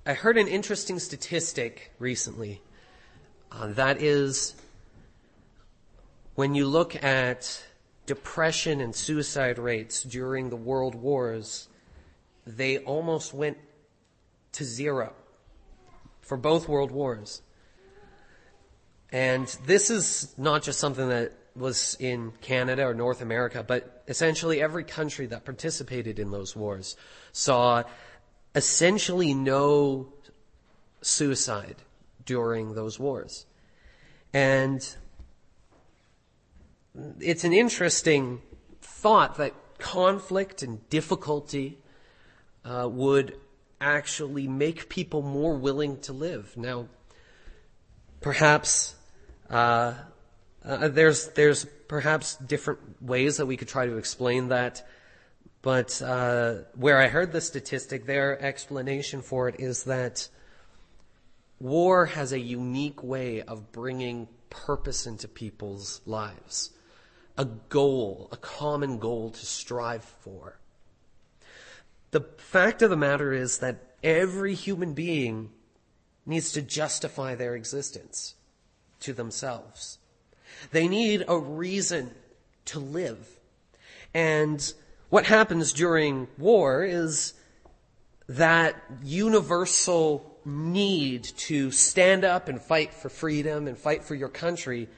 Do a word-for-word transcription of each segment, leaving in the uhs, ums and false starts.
I heard an interesting statistic recently. Uh, that is, when you look at depression and suicide rates during the world wars, they almost went to zero for both world wars. And this is not just something that was in Canada or North America, but essentially every country that participated in those wars saw essentially no suicide during those wars. And it's an interesting thought that conflict and difficulty uh, would actually make people more willing to live. Now, perhaps uh, uh, there's there's perhaps different ways that we could try to explain that, but uh, where I heard the statistic, their explanation for it is that war has a unique way of bringing purpose into people's lives, a goal, a common goal to strive for. The fact of the matter is that every human being needs to justify their existence to themselves. They need a reason to live. And what happens during war is that universal need to stand up and fight for freedom and fight for your country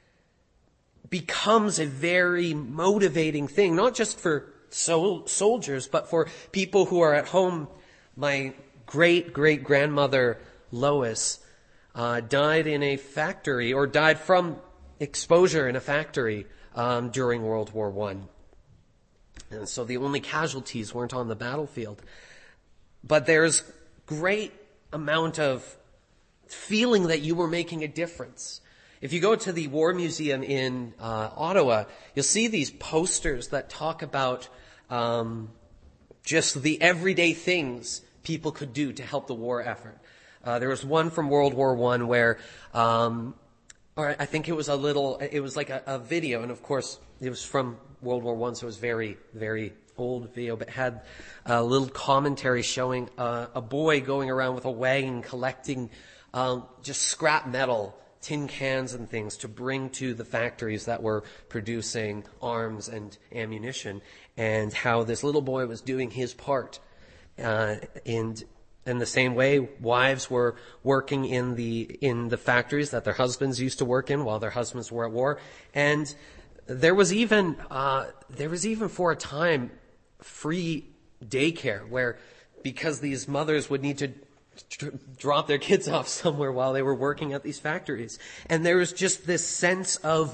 becomes a very motivating thing, not just for sol- soldiers, but for people who are at home. My great-great-grandmother, Lois, uh, died in a factory, or died from exposure in a factory um, during World War One. And so the only casualties weren't on the battlefield. But there's great amount of feeling that you were making a difference. If you go to the War Museum in uh, Ottawa, you'll see these posters that talk about um, just the everyday things people could do to help the war effort. Uh, there was one from World War One where, um, or I think it was a little, it was like a, a video, and of course it was from World War One, so it was very, very old video, but had a little commentary showing uh, a boy going around with a wagon collecting um, just scrap metal, tin cans and things to bring to the factories that were producing arms and ammunition, and how this little boy was doing his part. Uh, and in the same way, wives were working in the in the factories that their husbands used to work in while their husbands were at war. And there was even uh, there was even for a time free daycare, where because these mothers would need to tr- drop their kids off somewhere while they were working at these factories. And there was just this sense of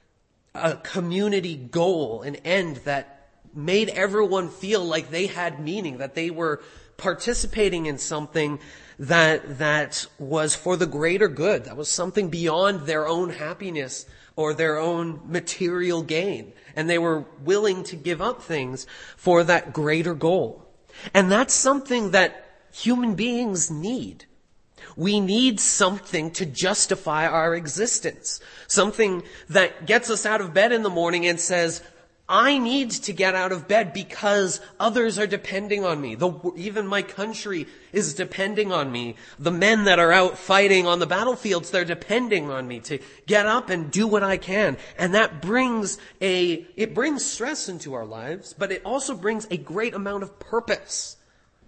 a community goal, an end that made everyone feel like they had meaning, that they were participating in something that that was for the greater good, that was something beyond their own happiness or their own material gain. And they were willing to give up things for that greater goal. And that's something that human beings need. We need something to justify our existence. Something that gets us out of bed in the morning and says, I need to get out of bed because others are depending on me. The, even my country is depending on me. The men that are out fighting on the battlefields, they're depending on me to get up and do what I can. And that brings a, it brings stress into our lives, but it also brings a great amount of purpose.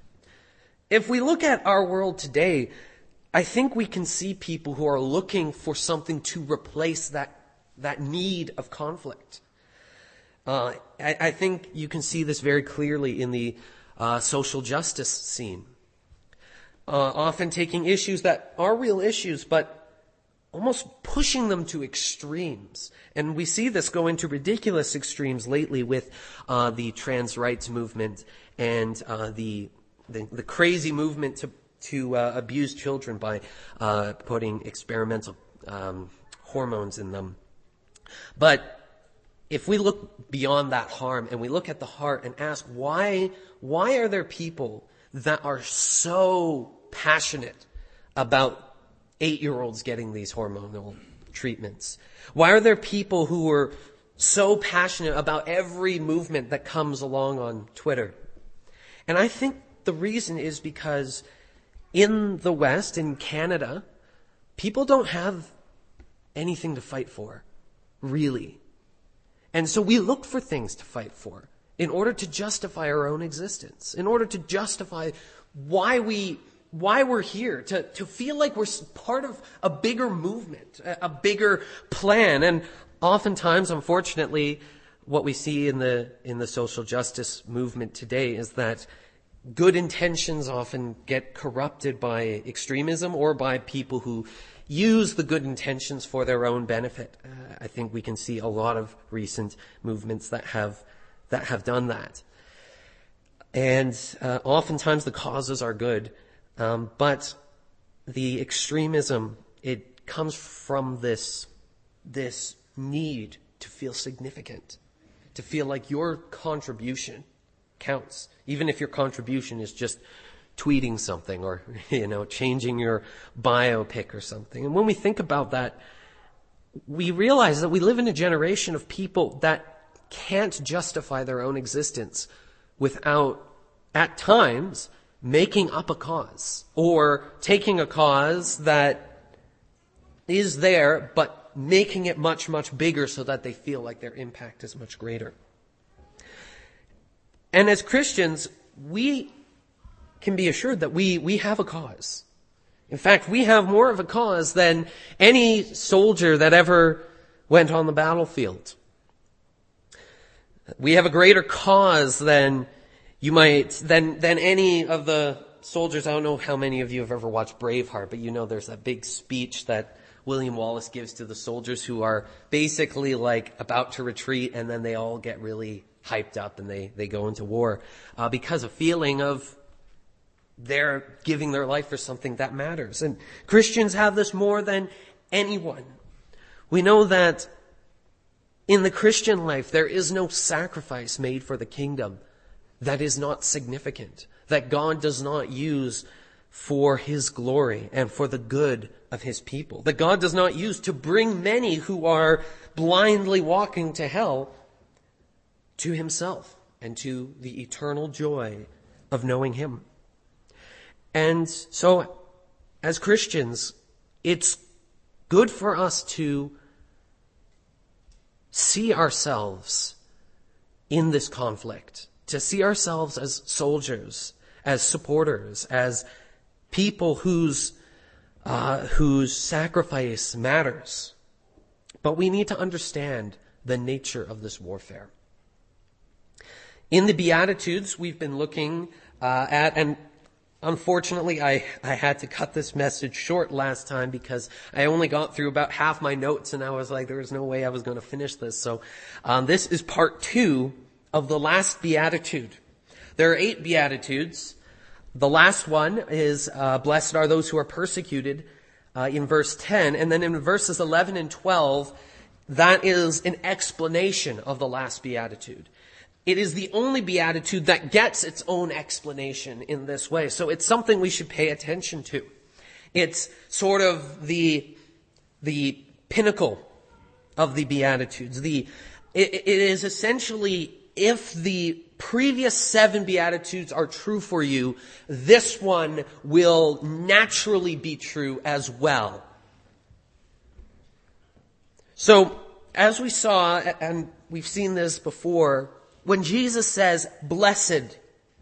If we look at our world today, I think we can see people who are looking for something to replace that, that need of conflict. Uh, I, I think you can see this very clearly in the uh, social justice scene. Uh, often taking issues that are real issues, but almost pushing them to extremes. And we see this go into ridiculous extremes lately with uh, the trans rights movement and uh, the, the the crazy movement to to uh, abuse children by uh, putting experimental um, hormones in them. But if we look beyond that harm and we look at the heart and ask why, why are there people that are so passionate about eight-year-olds getting these hormonal treatments? Why are there people who are so passionate about every movement that comes along on Twitter? And I think the reason is because in the West, in Canada, people don't have anything to fight for, really. And so we look for things to fight for in order to justify our own existence, in order to justify why we, why we're here, to, to feel like we're part of a bigger movement, a, a bigger plan. And oftentimes, unfortunately, what we see in the, in the social justice movement today is that good intentions often get corrupted by extremism or by people who use the good intentions for their own benefit. Uh, I think we can see a lot of recent movements that have that have done that. And uh, oftentimes the causes are good, um, but the extremism, it comes from this this need to feel significant, to feel like your contribution counts, even if your contribution is just tweeting something or, you know, changing your biopic or something. And when we think about that, we realize that we live in a generation of people that can't justify their own existence without, at times, making up a cause or taking a cause that is there, but making it much, much bigger so that they feel like their impact is much greater. And as Christians, we can be assured that we, we have a cause. In fact, we have more of a cause than any soldier that ever went on the battlefield. We have a greater cause than you might, than, than any of the soldiers. I don't know how many of you have ever watched Braveheart, but you know there's that big speech that William Wallace gives to the soldiers who are basically like about to retreat, and then they all get really hyped up and they, they go into war uh, because of feeling of they're giving their life for something that matters. And Christians have this more than anyone. We know that in the Christian life, there is no sacrifice made for the kingdom that is not significant, that God does not use for his glory and for the good of his people, that God does not use to bring many who are blindly walking to hell to himself and to the eternal joy of knowing him. And so, as Christians, it's good for us to see ourselves in this conflict, to see ourselves as soldiers, as supporters, as people whose uh, whose sacrifice matters. But we need to understand the nature of this warfare. In the Beatitudes, we've been looking uh, at, and unfortunately, I, I had to cut this message short last time because I only got through about half my notes and I was like, there was no way I was going to finish this. So um, this is part two of the last Beatitude. There are eight Beatitudes. The last one is, uh, blessed are those who are persecuted, uh, in verse ten. And then in verses eleven and twelve, that is an explanation of the last Beatitude. It is the only beatitude that gets its own explanation in this way. So it's something we should pay attention to. It's sort of the, the pinnacle of the beatitudes. The, it, it is essentially, if the previous seven beatitudes are true for you, this one will naturally be true as well. So, as we saw, and we've seen this before, when Jesus says, blessed,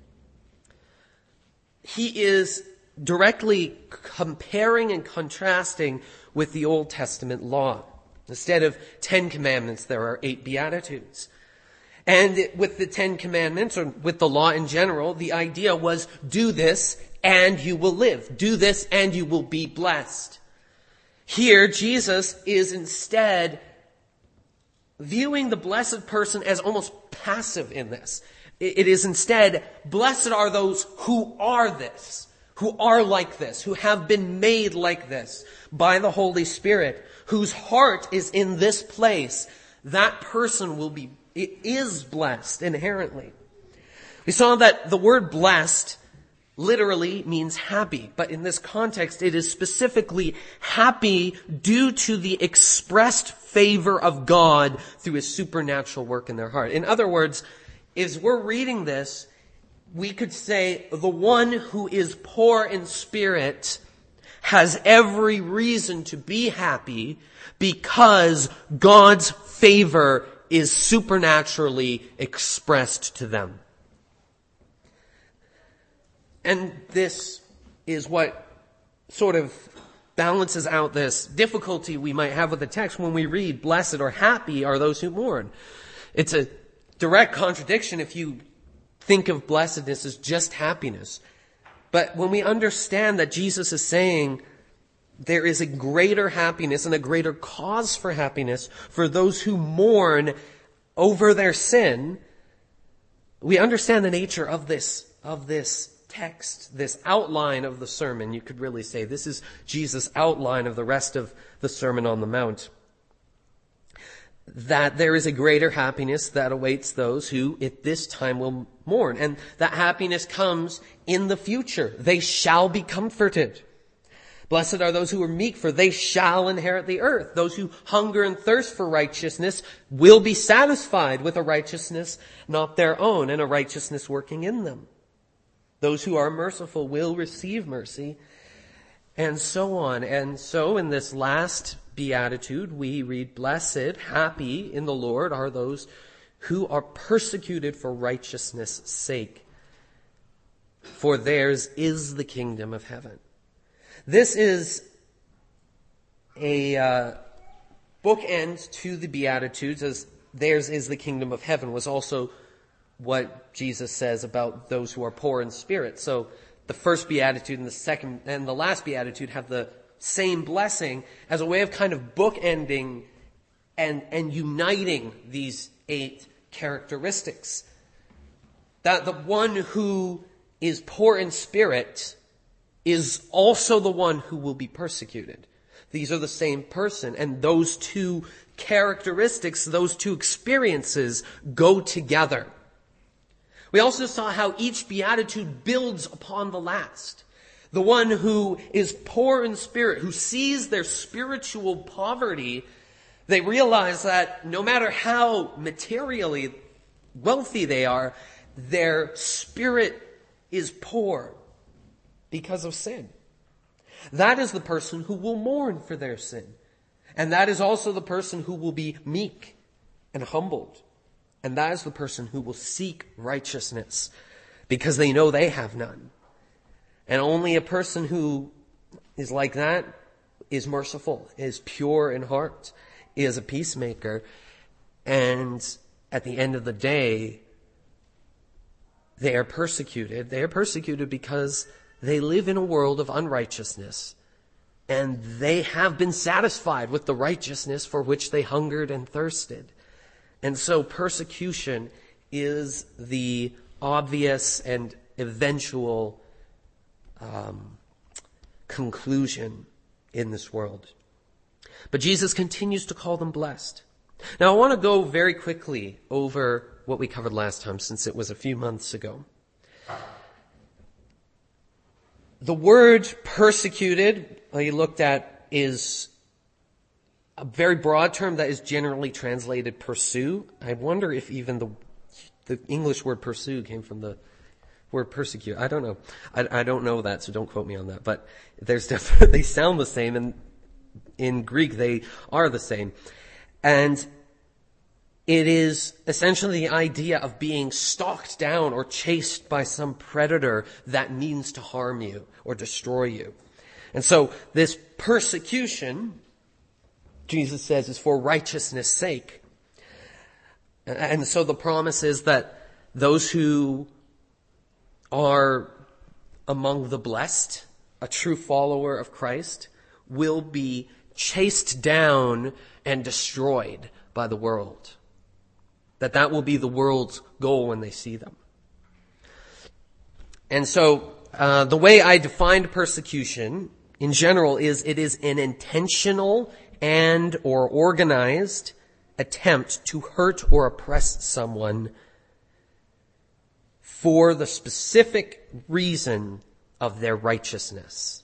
he is directly comparing and contrasting with the Old Testament law. Instead of Ten Commandments, there are eight Beatitudes. And with the Ten Commandments, or with the law in general, the idea was, do this and you will live. Do this and you will be blessed. Here, Jesus is instead viewing the blessed person as almost passive in this. It is instead, blessed are those who are this, who are like this, who have been made like this by the Holy Spirit, whose heart is in this place. That person will be, it is blessed inherently. We saw that the word blessed literally means happy, but in this context, it is specifically happy due to the expressed favor of God through his supernatural work in their heart. In other words, as we're reading this, we could say the one who is poor in spirit has every reason to be happy because God's favor is supernaturally expressed to them. And this is what sort of balances out this difficulty we might have with the text when we read, blessed or happy are those who mourn. It's a direct contradiction if you think of blessedness as just happiness. But when we understand that Jesus is saying there is a greater happiness and a greater cause for happiness for those who mourn over their sin, we understand the nature of this, of this text, this outline of the sermon. You could really say this is Jesus' outline of the rest of the Sermon on the Mount. That there is a greater happiness that awaits those who at this time will mourn. And that happiness comes in the future. They shall be comforted. Blessed are those who are meek, for they shall inherit the earth. Those who hunger and thirst for righteousness will be satisfied with a righteousness not their own and a righteousness working in them. Those who are merciful will receive mercy, and so on. And so in this last beatitude, we read, blessed, happy in the Lord are those who are persecuted for righteousness' sake, for theirs is the kingdom of heaven. This is a uh, bookend to the Beatitudes, as theirs is the kingdom of heaven was also what Jesus says about those who are poor in spirit. So the first Beatitude and the second and the last Beatitude have the same blessing as a way of kind of bookending and, and uniting these eight characteristics. That the one who is poor in spirit is also the one who will be persecuted. These are the same person, and those two characteristics, those two experiences go together. We also saw how each beatitude builds upon the last. The one who is poor in spirit, who sees their spiritual poverty, they realize that no matter how materially wealthy they are, their spirit is poor because of sin. That is the person who will mourn for their sin. And that is also the person who will be meek and humbled. And that is the person who will seek righteousness because they know they have none. And only a person who is like that is merciful, is pure in heart, is a peacemaker. And at the end of the day, they are persecuted. They are persecuted because they live in a world of unrighteousness. And they have been satisfied with the righteousness for which they hungered and thirsted. And so persecution is the obvious and eventual um, conclusion in this world. But Jesus continues to call them blessed. Now I want to go very quickly over what we covered last time, since it was a few months ago. The word persecuted, we looked at, is a very broad term that is generally translated pursue. I wonder if even the the English word pursue came from the word persecute. I don't know. I, I don't know that, so don't quote me on that. But there's definitely, they sound the same, and in Greek they are the same. And it is essentially the idea of being stalked down or chased by some predator that means to harm you or destroy you. And so this persecution, Jesus says, is for righteousness' sake. And so the promise is that those who are among the blessed, a true follower of Christ, will be chased down and destroyed by the world. That that will be the world's goal when they see them. And so uh, the way I defined persecution in general is it is an intentional and or organized attempt to hurt or oppress someone for the specific reason of their righteousness.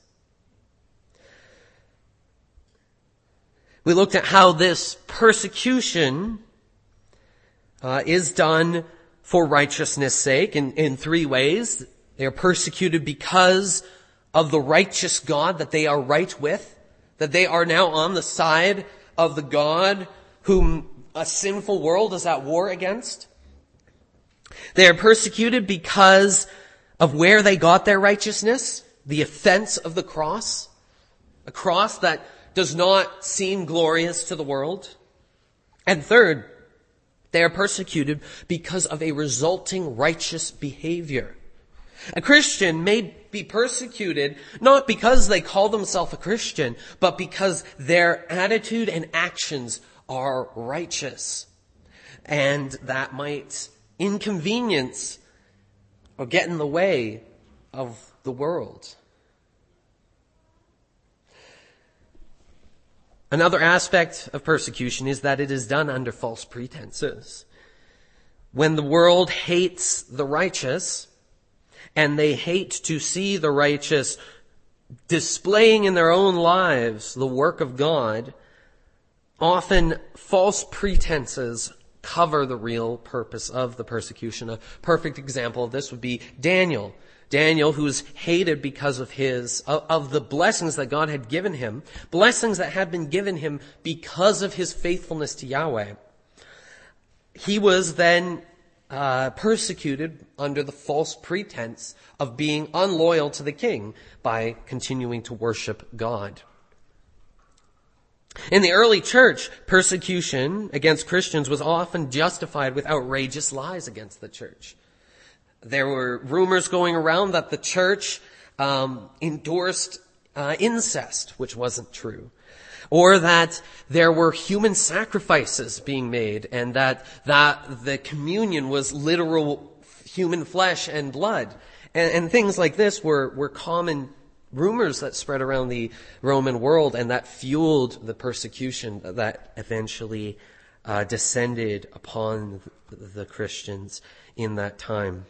We looked at how this persecution uh, is done for righteousness' sake in, in three ways. They are persecuted because of the righteous God that they are right with, that they are now on the side of the God whom a sinful world is at war against. They are persecuted because of where they got their righteousness, the offense of the cross, a cross that does not seem glorious to the world. And third, they are persecuted because of a resulting righteous behavior. A Christian may be persecuted not because they call themselves a Christian, but because their attitude and actions are righteous. And that might inconvenience or get in the way of the world. Another aspect of persecution is that it is done under false pretenses. When the world hates the righteous, and they hate to see the righteous displaying in their own lives the work of God, often false pretenses cover the real purpose of the persecution. A perfect example of this would be Daniel. Daniel, who was hated because of his, of the blessings that God had given him, blessings that had been given him because of his faithfulness to Yahweh. He was then uh, persecuted under the false pretense of being unloyal to the king by continuing to worship God. In the early church, persecution against Christians was often justified with outrageous lies against the church. There were rumors going around that the church um, endorsed uh, incest, which wasn't true, or that there were human sacrifices being made, and that that the communion was literal human flesh and blood, and, and things like this were were common rumors that spread around the Roman world, and that fueled the persecution that eventually uh, descended upon the Christians in that time.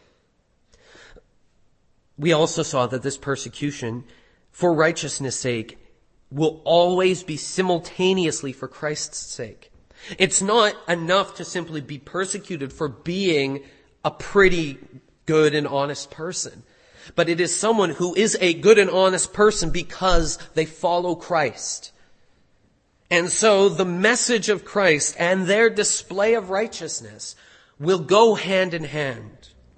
We also saw that this persecution, for righteousness' sake, will always be simultaneously for Christ's sake. It's not enough to simply be persecuted for being a pretty good and honest person, but it is someone who is a good and honest person because they follow Christ. And so the message of Christ and their display of righteousness will go hand in hand.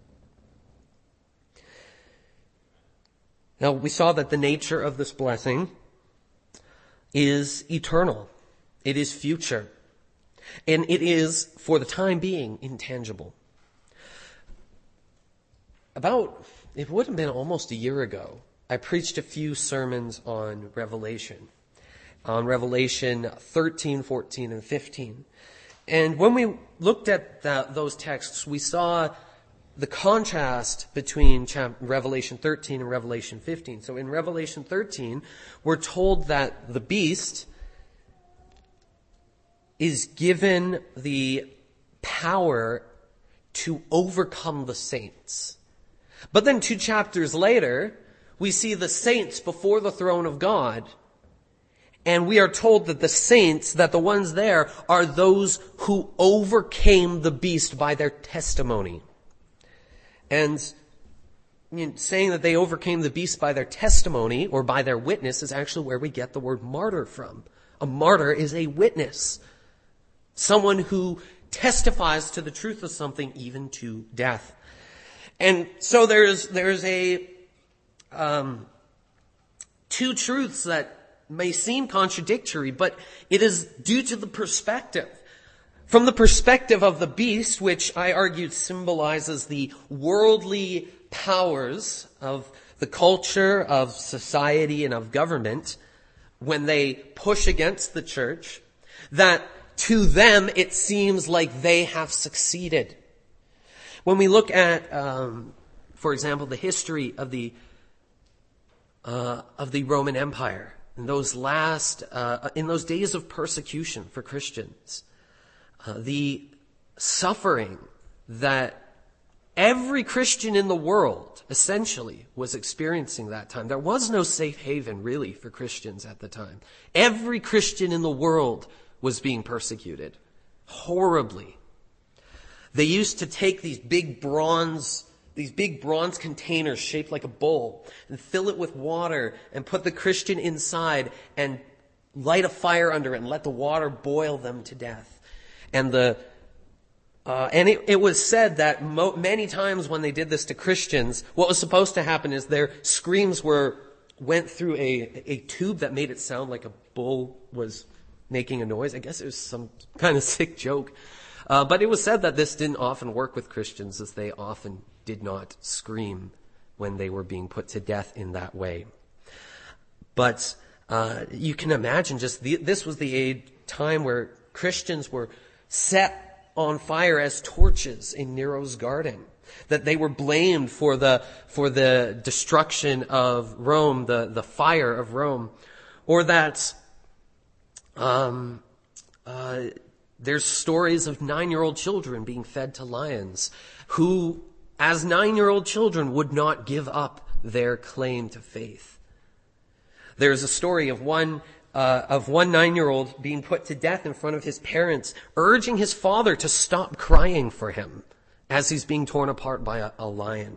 Now, we saw that the nature of this blessing is eternal. It is future. And it is, for the time being, intangible. About, it would have been almost a year ago, I preached a few sermons on Revelation. On Revelation thirteen, fourteen, and fifteen. And when we looked at that, those texts, we saw the contrast between Revelation thirteen and Revelation fifteen. So in Revelation thirteen, we're told that the beast is given the power to overcome the saints. But then two chapters later, we see the saints before the throne of God. And we are told that the saints, that the ones there, are those who overcame the beast by their testimony. And you know, saying that they overcame the beast by their testimony or by their witness is actually where we get the word martyr from. A martyr is a witness. Someone who testifies to the truth of something even to death. And so there's, there's a, um, two truths that may seem contradictory, but it is due to the perspective. From the perspective of the beast, which I argued symbolizes the worldly powers of the culture, of society, and of government, when they push against the church, that to them it seems like they have succeeded. When we look at, um, for example, the history of the uh, of the Roman Empire, in those last, uh, in those days of persecution for Christians, uh, the suffering that every Christian in the world essentially was experiencing that time. There was no safe haven really for Christians at the time. Every Christian in the world was being persecuted horribly. They used to take these big bronze, these big bronze containers shaped like a bowl and fill it with water and put the Christian inside and light a fire under it and let the water boil them to death. And the uh, and it, it was said that mo- many times when they did this to Christians, what was supposed to happen is their screams were went through a a tube that made it sound like a bull was making a noise. I guess it was some kind of sick joke. Uh, but it was said that this didn't often work with Christians, as they often did not scream when they were being put to death in that way. But uh, you can imagine just the, this was the age, time where Christians were set on fire as torches in Nero's garden. That they were blamed for the for the destruction of Rome, the, the fire of Rome. Or that um, uh, there's stories of nine-year-old children being fed to lions who, as nine-year-old children, would not give up their claim to faith. There's a story of one uh, of one nine-year-old being put to death in front of his parents, urging his father to stop crying for him as he's being torn apart by a, a lion.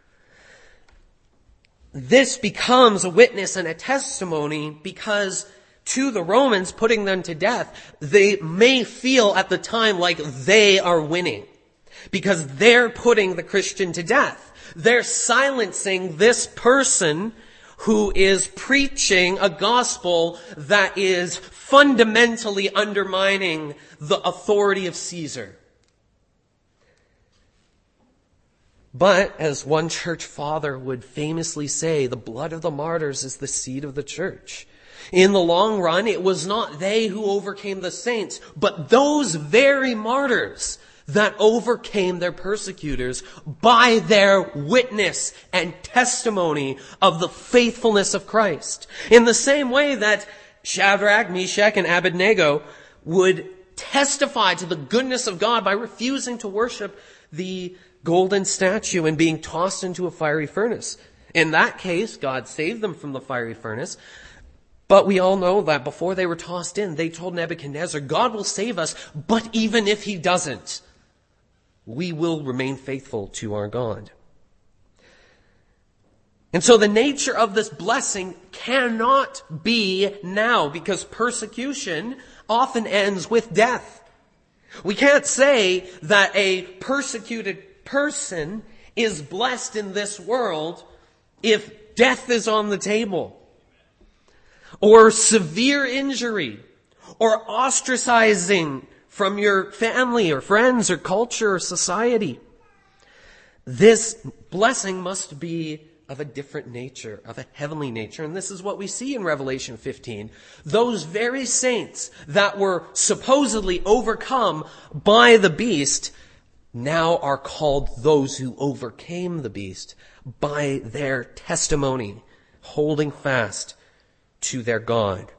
This becomes a witness and a testimony because to the Romans, putting them to death, they may feel at the time like they are winning because they're putting the Christian to death. They're silencing this person who is preaching a gospel that is fundamentally undermining the authority of Caesar. But, as one church father would famously say, the blood of the martyrs is the seed of the church. In the long run, it was not they who overcame the saints, but those very martyrs that overcame their persecutors by their witness and testimony of the faithfulness of Christ. In the same way that Shadrach, Meshach, and Abednego would testify to the goodness of God by refusing to worship the golden statue and being tossed into a fiery furnace. In that case, God saved them from the fiery furnace. But we all know that before they were tossed in, they told Nebuchadnezzar, God will save us, but even if he doesn't, we will remain faithful to our God. And so the nature of this blessing cannot be now, because persecution often ends with death. We can't say that a persecuted person is blessed in this world if death is on the table, or severe injury, or ostracizing from your family or friends or culture or society. This blessing must be of a different nature, of a heavenly nature. And this is what we see in Revelation fifteen. Those very saints that were supposedly overcome by the beast now are called those who overcame the beast by their testimony, holding fast to their God.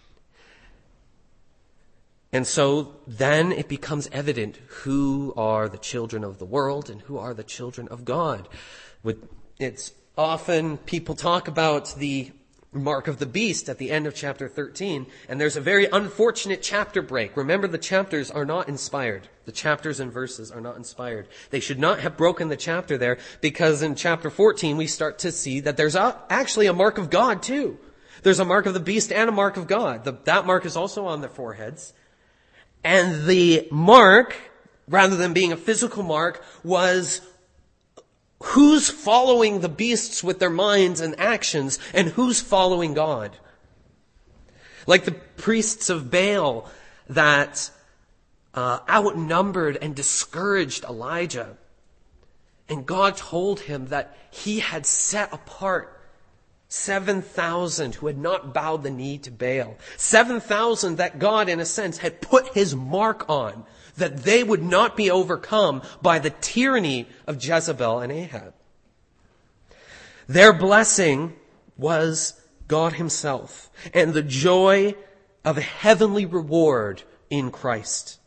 And so then it becomes evident who are the children of the world and who are the children of God. It's often people talk about the mark of the beast at the end of chapter thirteen, and there's a very unfortunate chapter break. Remember, the chapters are not inspired. The chapters and verses are not inspired. They should not have broken the chapter there, because in chapter fourteen we start to see that there's actually a mark of God too. There's a mark of the beast and a mark of God. The, that mark is also on their foreheads. And the mark, rather than being a physical mark, was who's following the beasts with their minds and actions, and who's following God. Like the priests of Baal that uh, outnumbered and discouraged Elijah. And God told him that he had set apart seven thousand who had not bowed the knee to Baal. seven thousand that God, in a sense, had put his mark on, that they would not be overcome by the tyranny of Jezebel and Ahab. Their blessing was God himself and the joy of a heavenly reward in Christ.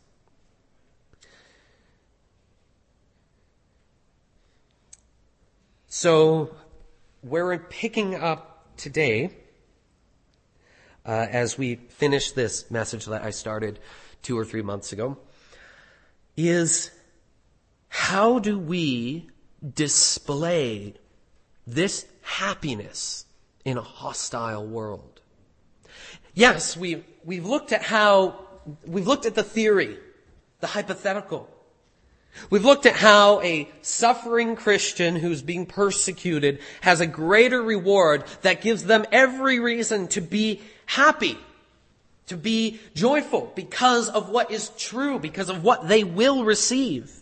So, where we're picking up today, uh, as we finish this message that I started two or three months ago, is how do we display this happiness in a hostile world? Yes, we, we've looked at how, we've looked at the theory, the hypothetical. We've looked at how a suffering Christian who's being persecuted has a greater reward that gives them every reason to be happy, to be joyful because of what is true, because of what they will receive.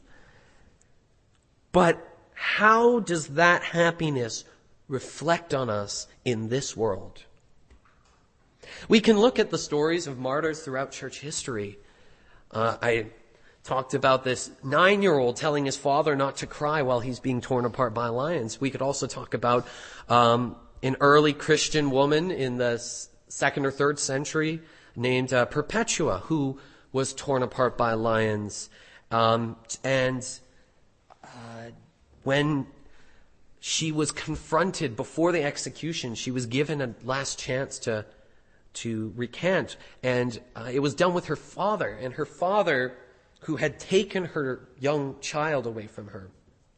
But how does that happiness reflect on us in this world? We can look at the stories of martyrs throughout church history. Uh, I talked about this nine-year-old telling his father not to cry while he's being torn apart by lions. We could also talk about um, an early Christian woman in the second or third century named uh, Perpetua, who was torn apart by lions. Um, and uh, when she was confronted before the execution, she was given a last chance to to recant. And uh, it was done with her father. And her father, who had taken her young child away from her,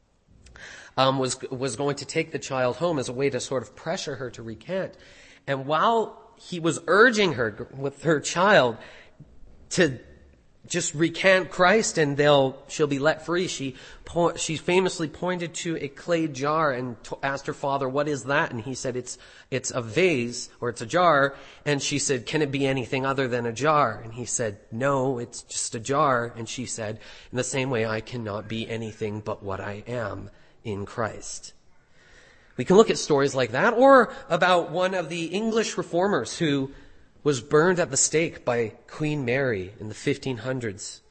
um, was was going to take the child home as a way to sort of pressure her to recant. And while he was urging her with her child to just recant Christ and they'll she'll be let free, she po- she famously pointed to a clay jar and t- asked her father, "What is that?" And he said, "It's it's a vase, or it's a jar." And she said, "Can it be anything other than a jar?" And he said, "No, it's just a jar." And she said, "In the same way, I cannot be anything but what I am in Christ." We can look at stories like that, or about one of the English reformers who was burned at the stake by Queen Mary in the fifteen hundreds.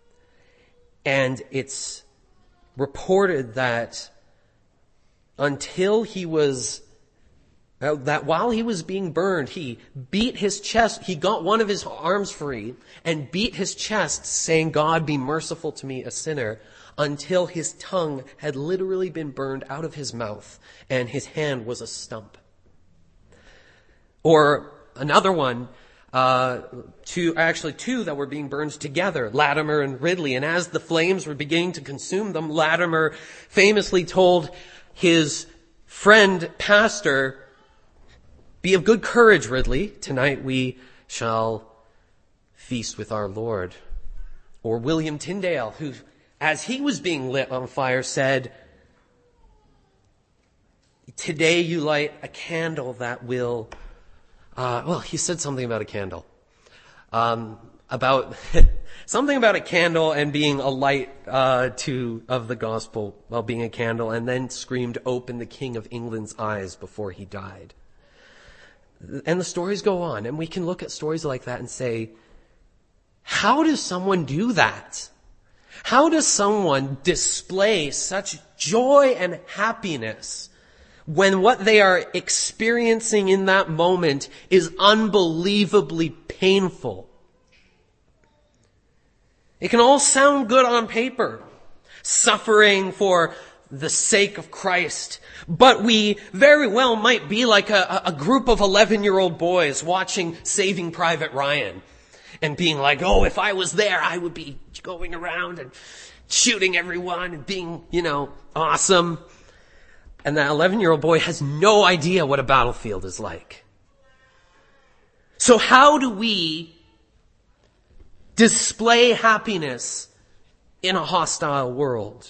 And it's reported that until he was, uh, that while he was being burned, he beat his chest, he got one of his arms free and beat his chest saying, "God, be merciful to me, a sinner," until his tongue had literally been burned out of his mouth and his hand was a stump. Or another one, uh, two, actually two that were being burned together, Latimer and Ridley. And as the flames were beginning to consume them, Latimer famously told his friend pastor, "Be of good courage, Ridley. Tonight we shall feast with our Lord." Or William Tyndale, who, as he was being lit on fire, said, "Today you light a candle that will..." Uh, well, he said something about a candle. Um, about something about a candle and being a light uh, to of the gospel while being a candle, and then screamed, "Open the King of England's eyes," before he died. And the stories go on, and we can look at stories like that and say, how does someone do that? How does someone display such joy and happiness when what they are experiencing in that moment is unbelievably painful? It can all sound good on paper, suffering for the sake of Christ, but we very well might be like a, a group of eleven-year-old boys watching Saving Private Ryan and being like, "Oh, if I was there, I would be going around and shooting everyone and being, you know, awesome." And that eleven-year-old boy has no idea what a battlefield is like. So how do we display happiness in a hostile world?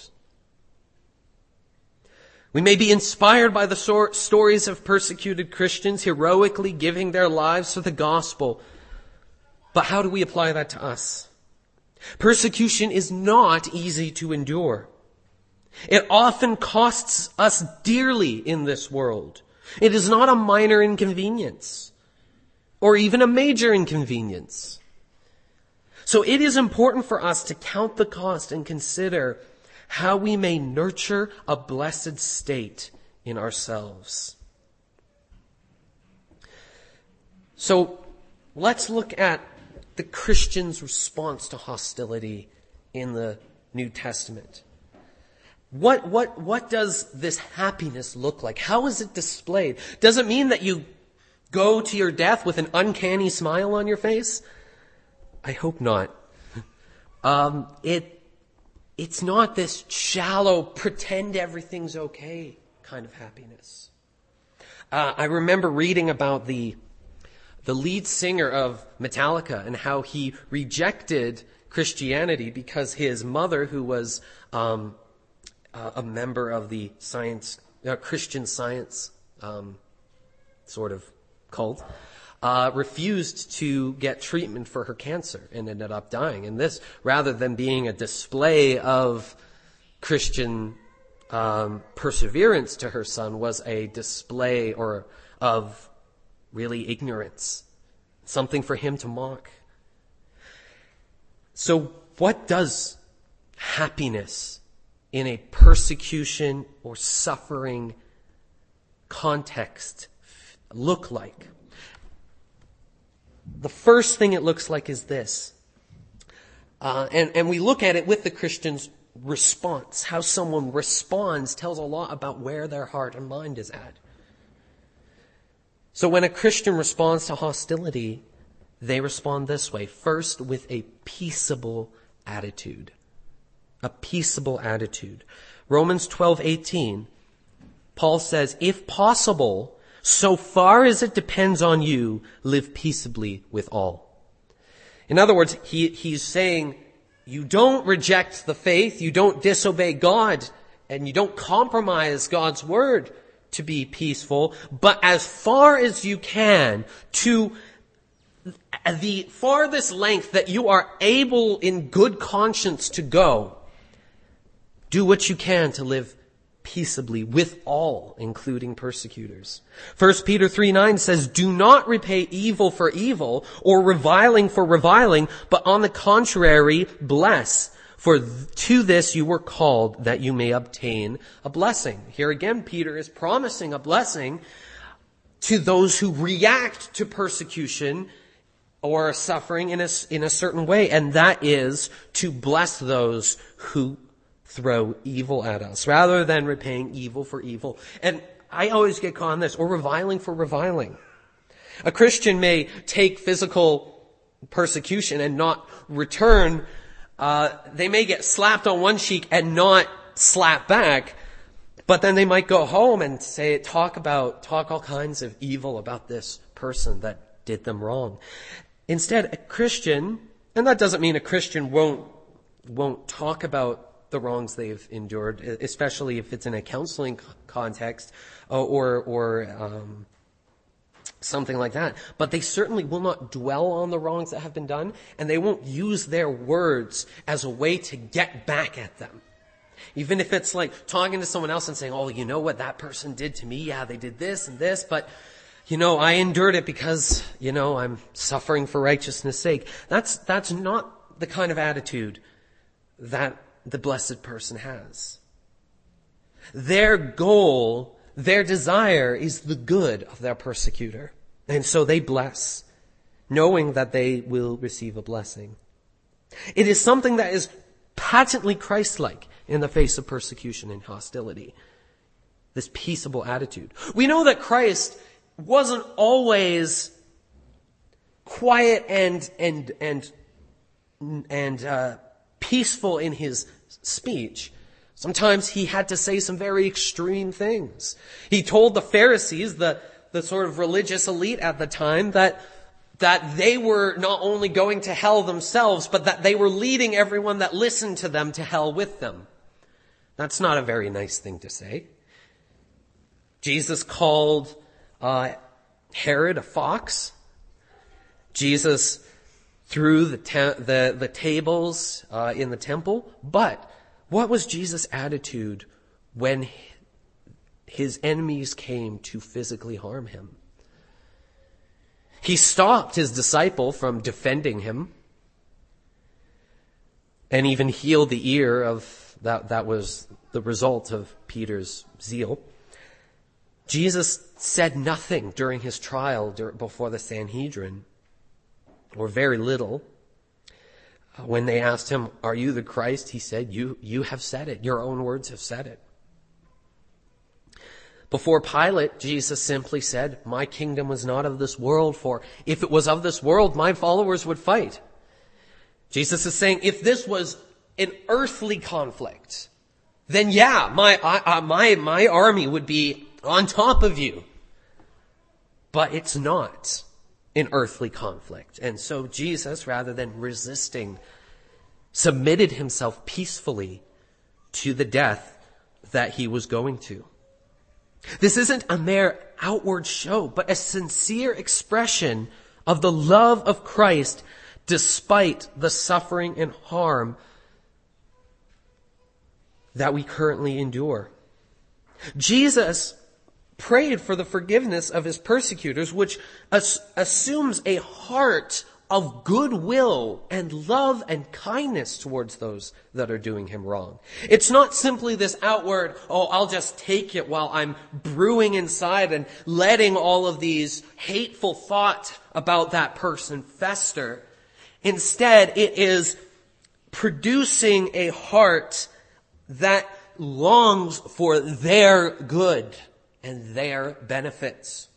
We may be inspired by the so- stories of persecuted Christians heroically giving their lives for the gospel. But how do we apply that to us? Persecution is not easy to endure. It often costs us dearly in this world. It is not a minor inconvenience or even a major inconvenience. So it is important for us to count the cost and consider how we may nurture a blessed state in ourselves. So let's look at the Christian's response to hostility in the New Testament. What, what, what does this happiness look like? How is it displayed? Does it mean that you go to your death with an uncanny smile on your face? I hope not. Um, it, it's not this shallow, pretend everything's okay kind of happiness. Uh, I remember reading about the the lead singer of Metallica and how he rejected Christianity because his mother, who was um, uh, a member of the science, uh, Christian Science um, sort of cult, uh, refused to get treatment for her cancer and ended up dying. And this, rather than being a display of Christian um, perseverance to her son, was a display or of really ignorance, something for him to mock. So what does happiness in a persecution or suffering context look like? The first thing it looks like is this. Uh, and, and we look at it with the Christian's response. How someone responds tells a lot about where their heart and mind is at. So when a Christian responds to hostility, they respond this way. First, with a peaceable attitude. A peaceable attitude. Romans twelve eighteen, Paul says, if possible, so far as it depends on you, live peaceably with all. In other words, he, he's saying, you don't reject the faith, you don't disobey God, and you don't compromise God's word to be peaceful, but as far as you can, to the farthest length that you are able in good conscience to go, do what you can to live peaceably with all, including persecutors. First Peter three nine says, do not repay evil for evil or reviling for reviling, but on the contrary, bless. For to this you were called, that you may obtain a blessing. Here again, Peter is promising a blessing to those who react to persecution or suffering in a, in a certain way, and that is to bless those who throw evil at us, rather than repaying evil for evil. And I always get caught on this, or reviling for reviling. A Christian may take physical persecution and not return. Uh, they may get slapped on one cheek and not slap back, but then they might go home and say, talk about, talk all kinds of evil about this person that did them wrong. Instead, a Christian, and that doesn't mean a Christian won't, won't talk about the wrongs they've endured, especially if it's in a counseling context or, or, um, something like that. But they certainly will not dwell on the wrongs that have been done, and they won't use their words as a way to get back at them. Even if it's like talking to someone else and saying, oh, you know what that person did to me? Yeah, they did this and this, but you know, I endured it because, you know, I'm suffering for righteousness' sake. That's, that's not the kind of attitude that the blessed person has. Their goal, their desire is the good of their persecutor. And so they bless, knowing that they will receive a blessing. It is something that is patently Christ-like in the face of persecution and hostility. This peaceable attitude. We know that Christ wasn't always quiet and, and, and, and, uh, peaceful in his speech. Sometimes he had to say some very extreme things. He told the Pharisees, the, the sort of religious elite at the time, that, that they were not only going to hell themselves, but that they were leading everyone that listened to them to hell with them. That's not a very nice thing to say. Jesus called uh, Herod a fox. Jesus threw the, te- the, the tables uh, in the temple. But what was Jesus' attitude when his enemies came to physically harm him? He stopped his disciple from defending him and even healed the ear of that. That was the result of Peter's zeal. Jesus said nothing during his trial before the Sanhedrin, or very little. When they asked him, "Are you the Christ?" he said, you, you have said it. Your own words have said it. Before Pilate, Jesus simply said, "My kingdom was not of this world, for if it was of this world, my followers would fight." Jesus is saying, if this was an earthly conflict, then yeah, my, uh, my, my army would be on top of you. But it's not an earthly conflict. And so Jesus, rather than resisting, submitted himself peacefully to the death that he was going to. This isn't a mere outward show, but a sincere expression of the love of Christ despite the suffering and harm that we currently endure. Jesus prayed for the forgiveness of his persecutors, which as- assumes a heart of goodwill and love and kindness towards those that are doing him wrong. It's not simply this outward, oh, I'll just take it while I'm brewing inside and letting all of these hateful thoughts about that person fester. Instead, it is producing a heart that longs for their good and their benefits.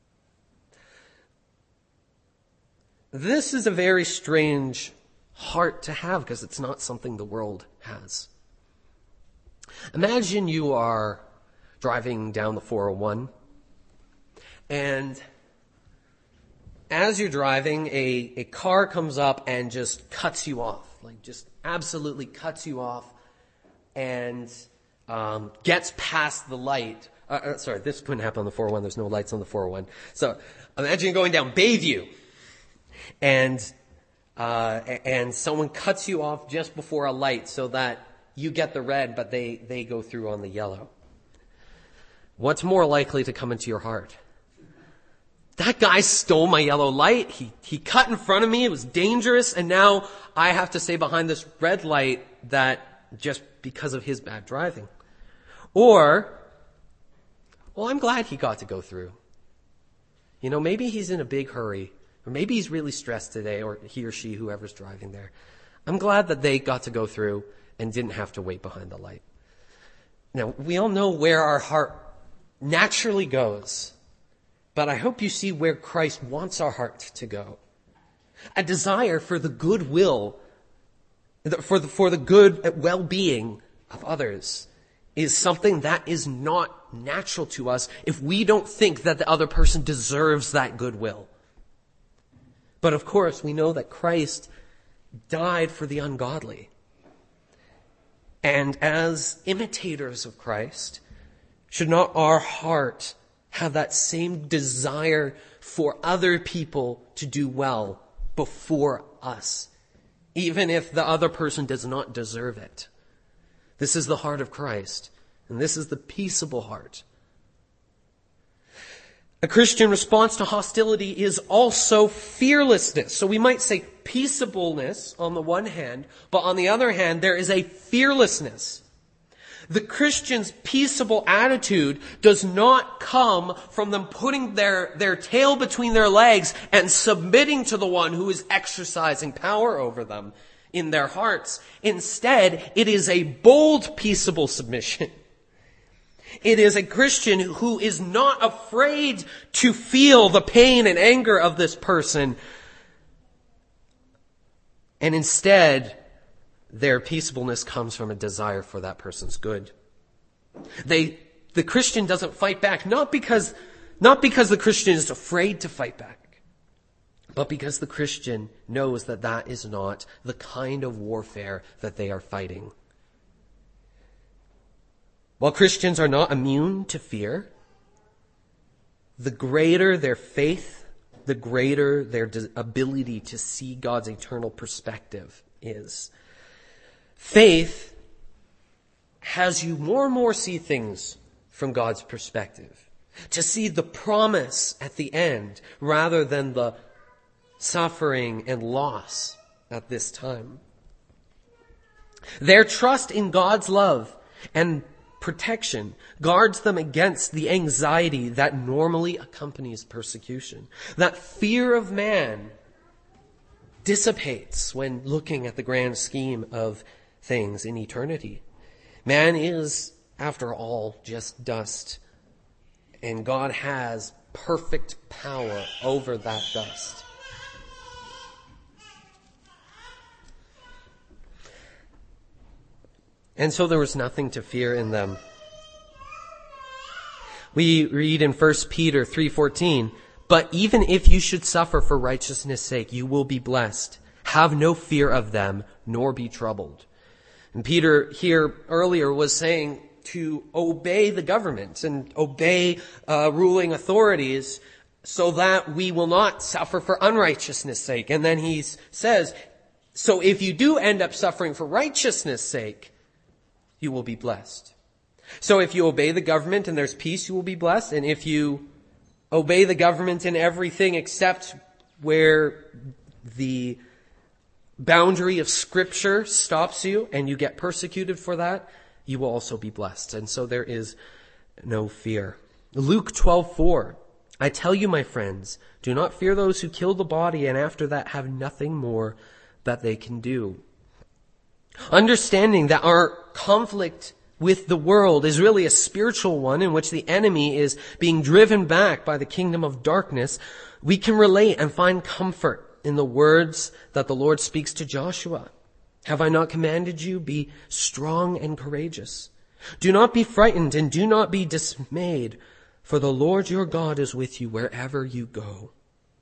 This is a very strange heart to have because it's not something the world has. Imagine you are driving down the four oh one, and as you're driving, a, a car comes up and just cuts you off, like just absolutely cuts you off, and um, gets past the light. Uh, uh, sorry, this couldn't happen on the four oh one. There's no lights on the four oh one. So imagine going down Bayview, and uh, and someone cuts you off just before a light so that you get the red, but they, they go through on the yellow. What's more likely to come into your heart? That guy stole my yellow light. He, he cut in front of me. It was dangerous. And now I have to stay behind this red light that just because of his bad driving. Or, well, I'm glad he got to go through. You know, maybe he's in a big hurry, or maybe he's really stressed today, or he or she, whoever's driving there. I'm glad that they got to go through and didn't have to wait behind the light. Now, we all know where our heart naturally goes, but I hope you see where Christ wants our heart to go. A desire for the goodwill, for the, for the good well-being of others is something that is not natural to us if we don't think that the other person deserves that goodwill. But of course, we know that Christ died for the ungodly. And as imitators of Christ, should not our heart have that same desire for other people to do well before us, even if the other person does not deserve it? This is the heart of Christ, and this is the peaceable heart. A Christian response to hostility is also fearlessness. So we might say peaceableness on the one hand, but on the other hand, there is a fearlessness. The Christian's peaceable attitude does not come from them putting their, their tail between their legs and submitting to the one who is exercising power over them in their hearts. Instead, it is a bold, peaceable submission. It is a Christian who is not afraid to feel the pain and anger of this person. And instead, their peaceableness comes from a desire for that person's good. They, the Christian doesn't fight back, not because, not because the Christian is afraid to fight back, but because the Christian knows that that is not the kind of warfare that they are fighting. While Christians are not immune to fear, the greater their faith, the greater their ability to see God's eternal perspective is. Faith has you more and more see things from God's perspective, to see the promise at the end rather than the suffering and loss at this time. Their trust in God's love and protection guards them against the anxiety that normally accompanies persecution. That fear of man dissipates when looking at the grand scheme of things in eternity. Man is, after all, just dust, and God has perfect power over that dust. And so there was nothing to fear in them. We read in First Peter three fourteen, "But even if you should suffer for righteousness' sake, you will be blessed. Have no fear of them, nor be troubled." And Peter here earlier was saying to obey the government and obey uh, ruling authorities so that we will not suffer for unrighteousness' sake. And then he says, so if you do end up suffering for righteousness' sake, you will be blessed. So if you obey the government and there's peace, you will be blessed. And if you obey the government in everything except where the boundary of Scripture stops you and you get persecuted for that, you will also be blessed. And so there is no fear. Luke twelve four, "I tell you, my friends, do not fear those who kill the body and after that have nothing more that they can do." Understanding that our conflict with the world is really a spiritual one in which the enemy is being driven back by the kingdom of darkness, we can relate and find comfort in the words that the Lord speaks to Joshua. "Have I not commanded you? Be strong and courageous. Do not be frightened and do not be dismayed, for the Lord your God is with you wherever you go."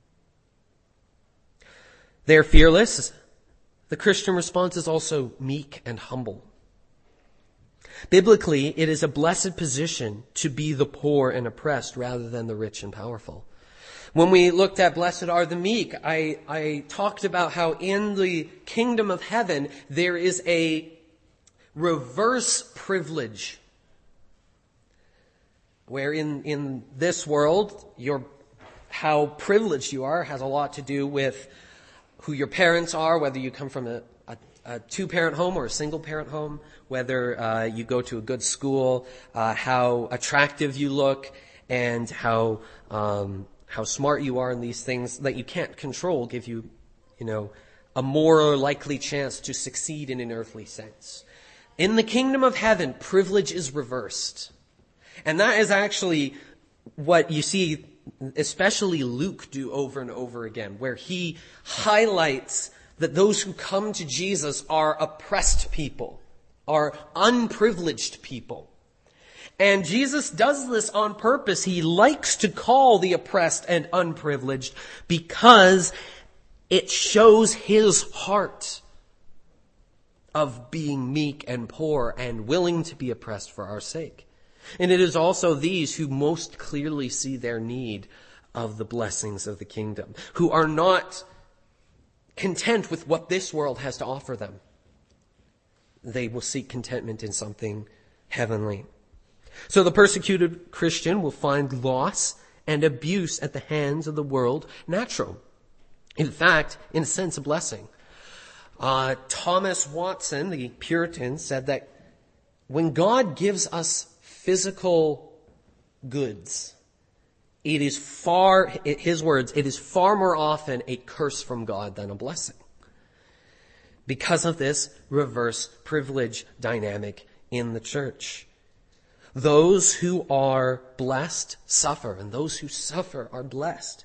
They are fearless. The Christian response is also meek and humble. Biblically, it is a blessed position to be the poor and oppressed rather than the rich and powerful. When we looked at blessed are the meek, I, I talked about how in the kingdom of heaven, there is a reverse privilege. Where in, in this world, your, how privileged you are has a lot to do with who your parents are, whether you come from a, a, a two-parent home or a single-parent home, whether uh, you go to a good school, uh, how attractive you look, and how um, how smart you are in these things that you can't control give you, you know, a more likely chance to succeed in an earthly sense. In the kingdom of heaven, privilege is reversed. And that is actually what you see especially Luke do over and over again, where he highlights that those who come to Jesus are oppressed people, are unprivileged people. And Jesus does this on purpose. He likes to call the oppressed and unprivileged because it shows his heart of being meek and poor and willing to be oppressed for our sake. And it is also these who most clearly see their need of the blessings of the kingdom, who are not content with what this world has to offer them. They will seek contentment in something heavenly. So the persecuted Christian will find loss and abuse at the hands of the world natural. In fact, in a sense, a blessing. Uh, Thomas Watson, the Puritan, said that when God gives us physical goods, it is far, his words, it is far more often a curse from God than a blessing. Because of this reverse privilege dynamic in the church. Those who are blessed suffer, and those who suffer are blessed.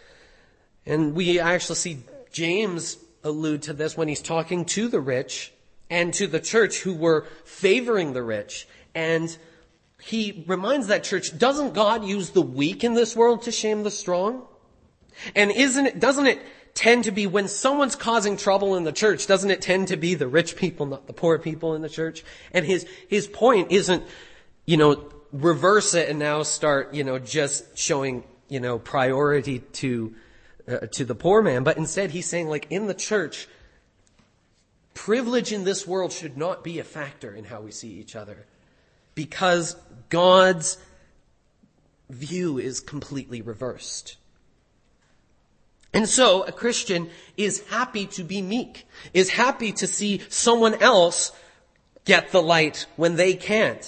And we actually see James allude to this when he's talking to the rich and to the church who were favoring the rich. And he reminds that church, doesn't God use the weak in this world to shame the strong? And isn't it, doesn't it tend to be when someone's causing trouble in the church, doesn't it tend to be the rich people, not the poor people in the church? And his, his point isn't, you know, reverse it and now start, you know, just showing, you know, priority to, uh, to the poor man. But instead he's saying, like, in the church, privilege in this world should not be a factor in how we see each other. Because God's view is completely reversed. And so a Christian is happy to be meek, is happy to see someone else get the light when they can't.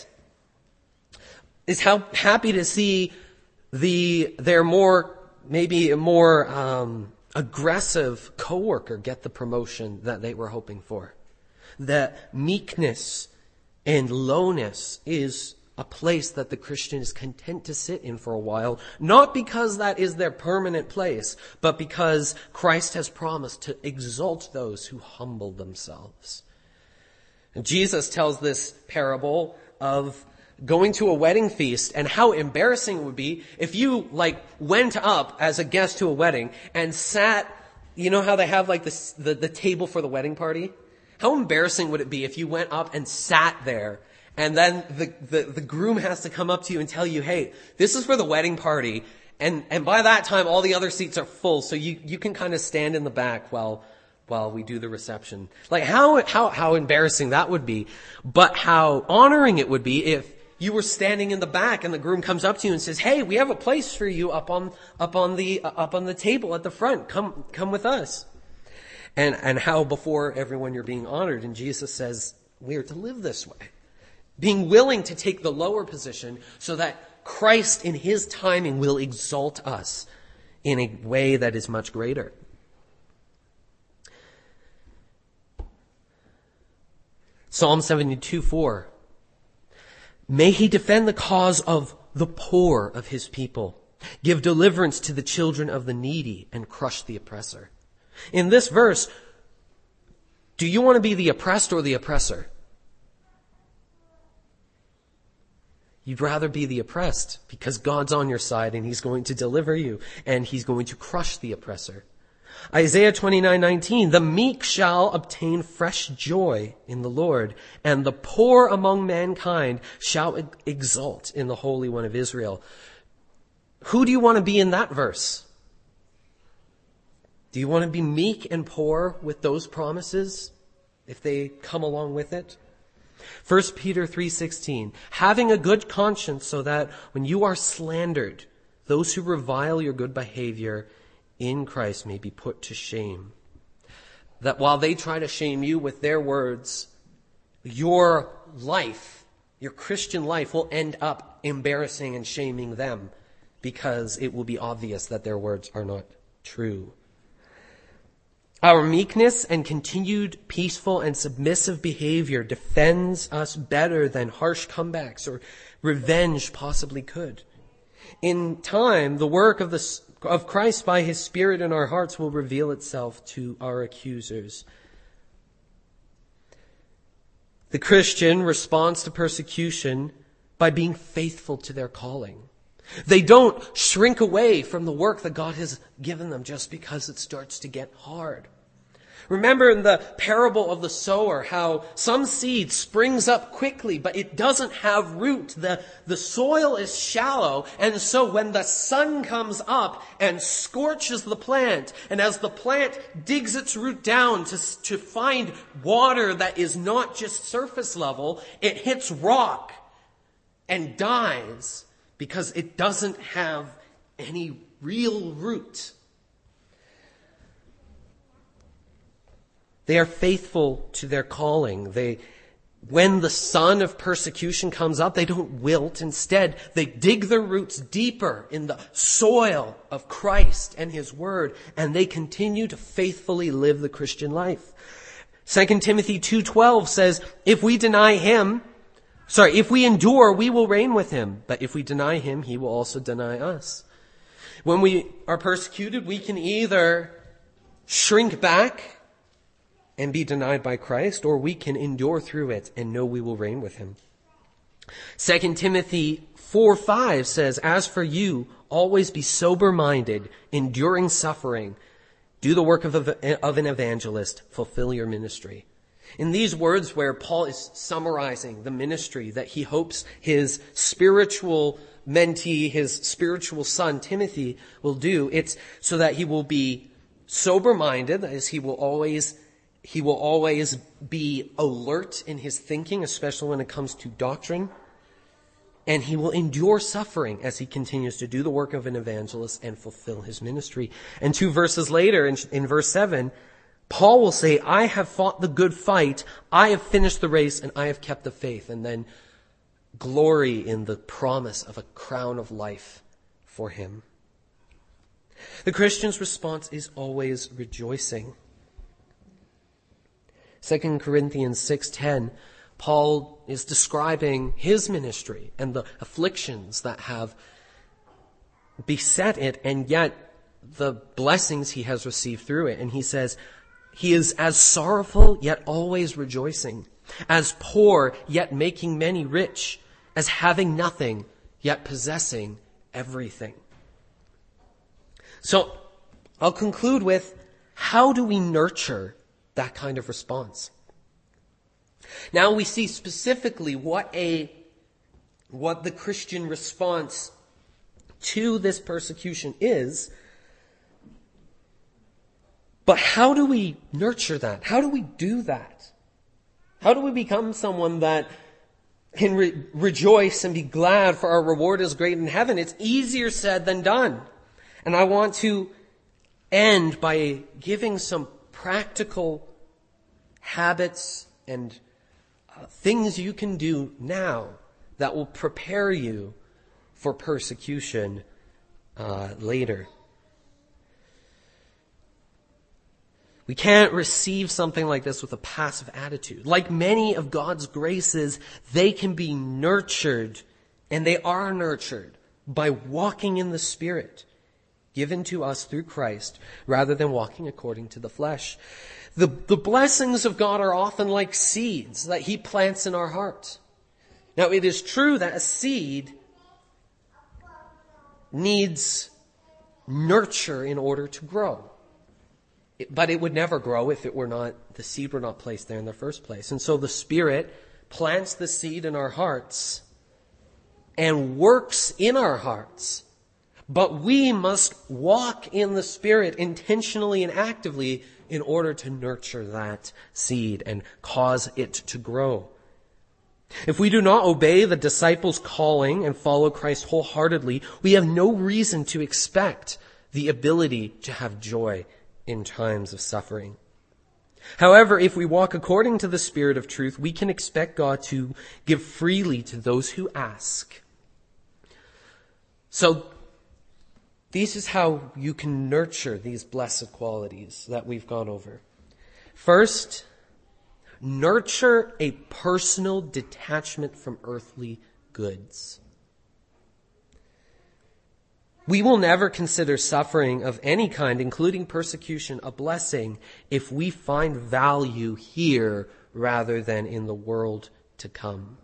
Is how happy to see the their more maybe a more um, aggressive coworker get the promotion that they were hoping for. That meekness and lowness is a place that the Christian is content to sit in for a while, not because that is their permanent place, but because Christ has promised to exalt those who humble themselves. Jesus tells this parable of going to a wedding feast and how embarrassing it would be if you like went up as a guest to a wedding and sat, you know how they have like this, the, the table for the wedding party? How embarrassing would it be if you went up and sat there and then the, the, the groom has to come up to you and tell you, hey, this is for the wedding party. And, and by that time, all the other seats are full. So you, you can kind of stand in the back while, while we do the reception. Like how, how, how embarrassing that would be, but how honoring it would be if you were standing in the back and the groom comes up to you and says, hey, we have a place for you up on, up on the, uh, up on the table at the front. Come, come with us. And, and how before everyone you're being honored. And Jesus says, we are to live this way. Being willing to take the lower position so that Christ in his timing will exalt us in a way that is much greater. Psalm seventy-two four. May he defend the cause of the poor of his people, give deliverance to the children of the needy, and crush the oppressor. In this verse, do you want to be the oppressed or the oppressor? You'd rather be the oppressed because God's on your side and he's going to deliver you and he's going to crush the oppressor. Isaiah twenty-nine nineteen, the meek shall obtain fresh joy in the Lord, and the poor among mankind shall exult in the Holy One of Israel. Who do you want to be in that verse? Do you want to be meek and poor with those promises if they come along with it? First Peter three sixteen, having a good conscience so that when you are slandered, those who revile your good behavior in Christ may be put to shame. That while they try to shame you with their words, your life, your Christian life will end up embarrassing and shaming them because it will be obvious that their words are not true. Our meekness and continued peaceful and submissive behavior defends us better than harsh comebacks or revenge possibly could. In time, the work of the of Christ by his Spirit in our hearts will reveal itself to our accusers. The Christian responds to persecution by being faithful to their calling. They don't shrink away from the work that God has given them just because it starts to get hard. Remember in the parable of the sower, how some seed springs up quickly, but it doesn't have root. The, the soil is shallow, and so when the sun comes up and scorches the plant, and as the plant digs its root down to, to find water that is not just surface level, it hits rock and dies because it doesn't have any real root. They are faithful to their calling. They, when the sun of persecution comes up, they don't wilt. Instead, they dig their roots deeper in the soil of Christ and his word, and they continue to faithfully live the Christian life. Second Timothy two twelve says, if we deny him, sorry, if we endure, we will reign with him. But if we deny him, he will also deny us. When we are persecuted, we can either shrink back and be denied by Christ, or we can endure through it and know we will reign with him. Second Timothy four five says, as for you, always be sober-minded, enduring suffering. Do the work of, a, of an evangelist. Fulfill your ministry. In these words where Paul is summarizing the ministry that he hopes his spiritual mentee, his spiritual son, Timothy, will do, it's so that he will be sober-minded, as he will always He will always be alert in his thinking, especially when it comes to doctrine. And he will endure suffering as he continues to do the work of an evangelist and fulfill his ministry. And two verses later, in, in verse seven, Paul will say, I have fought the good fight, I have finished the race, and I have kept the faith. And then glory in the promise of a crown of life for him. The Christian's response is always rejoicing. Second Corinthians six ten, Paul is describing his ministry and the afflictions that have beset it, and yet the blessings he has received through it. And he says, he is as sorrowful, yet always rejoicing. as poor, yet making many rich, as having nothing, yet possessing everything. So I'll conclude with, how do we nurture that kind of response? Now we see specifically what a what the Christian response to this persecution is. But how do we nurture that? How do we do that? How do we become someone that can re- rejoice and be glad, for our reward is great in heaven? It's easier said than done. And I want to end by giving some practical habits and uh, things you can do now that will prepare you for persecution uh, later. We can't receive something like this with a passive attitude. Like many of God's graces, they can be nurtured, and they are nurtured by walking in the Spirit, given to us through Christ, rather than walking according to the flesh. The, the blessings of God are often like seeds that He plants in our hearts. Now, it is true that a seed needs nurture in order to grow. But it would never grow if it were not, the seed were not placed there in the first place. And so the Spirit plants the seed in our hearts and works in our hearts. But we must walk in the Spirit intentionally and actively in order to nurture that seed and cause it to grow. If we do not obey the disciples' calling and follow Christ wholeheartedly, we have no reason to expect the ability to have joy in times of suffering. However, if we walk according to the Spirit of truth, we can expect God to give freely to those who ask. So, this is how you can nurture these blessed qualities that we've gone over. First, nurture a personal detachment from earthly goods. We will never consider suffering of any kind, including persecution, a blessing if we find value here rather than in the world to come.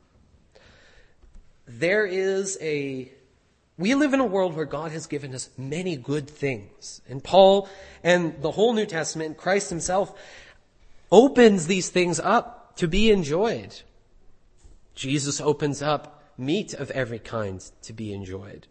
There is a, we live in a world where God has given us many good things. And Paul and the whole New Testament, Christ himself, opens these things up to be enjoyed. Jesus opens up meat of every kind to be enjoyed.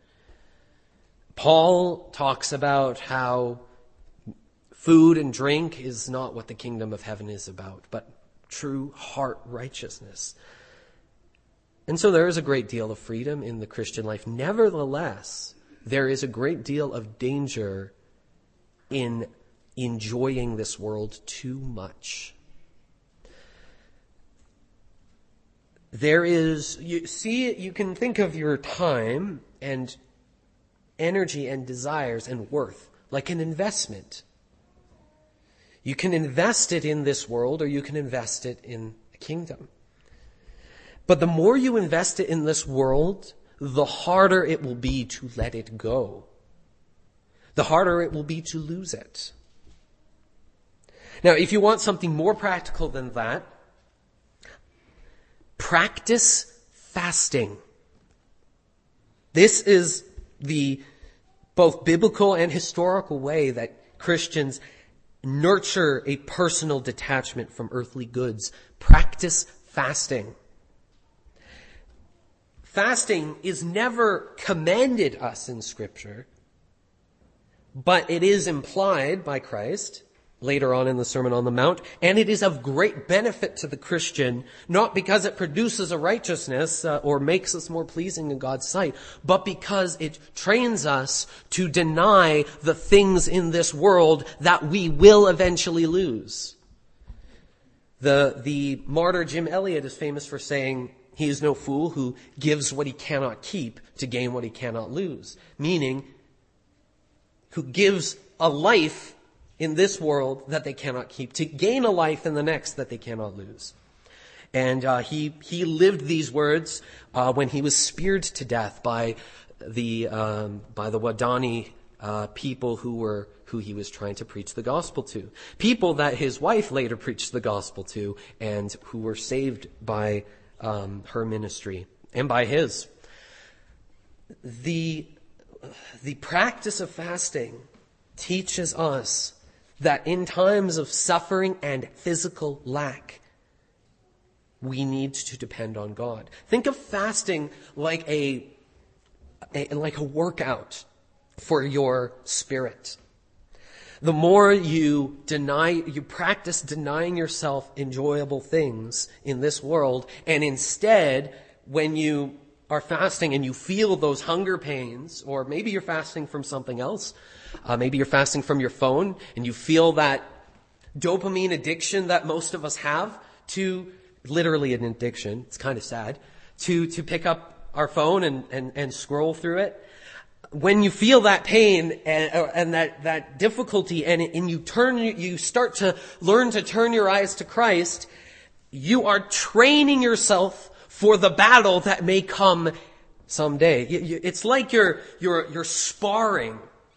Paul talks about how food and drink is not what the kingdom of heaven is about, but true heart righteousness. And so there is a great deal of freedom in the Christian life. Nevertheless, there is a great deal of danger in enjoying this world too much. There is, you see, you can think of your time and energy and desires and worth like an investment. You can invest it in this world, or you can invest it in a kingdom. But the more you invest it in this world, the harder it will be to let it go. The harder it will be to lose it. Now, if you want something more practical than that, practice fasting. This is the both biblical and historical way that Christians nurture a personal detachment from earthly goods. Practice fasting. Fasting is never commanded us in Scripture, but it is implied by Christ later on in the Sermon on the Mount, and it is of great benefit to the Christian, not because it produces a righteousness uh, or makes us more pleasing in God's sight, but because it trains us to deny the things in this world that we will eventually lose. The, the martyr Jim Elliot is famous for saying, "He is no fool who gives what he cannot keep to gain what he cannot lose," meaning who gives a life in this world that they cannot keep, to gain a life in the next that they cannot lose. And uh, he he lived these words uh, when he was speared to death by the um, by the Wadani uh, people who were who he was trying to preach the gospel to, people that his wife later preached the gospel to, and who were saved by um, her ministry and by his. The the practice of fasting teaches us that in times of suffering and physical lack, we need to depend on God. Think of fasting like a, a like a workout for your spirit. The more you deny, you practice denying yourself enjoyable things in this world, and instead, when you are fasting and you feel those hunger pains, or maybe you're fasting from something else, uh, maybe you're fasting from your phone, and you feel that dopamine addiction that most of us have to, literally an addiction, it's kind of sad, to, to pick up our phone and, and, and scroll through it. When you feel that pain and, and that, that difficulty, and, and you turn, you start to learn to turn your eyes to Christ, you are training yourself for the battle that may come someday. It's like you're, you're, you're sparring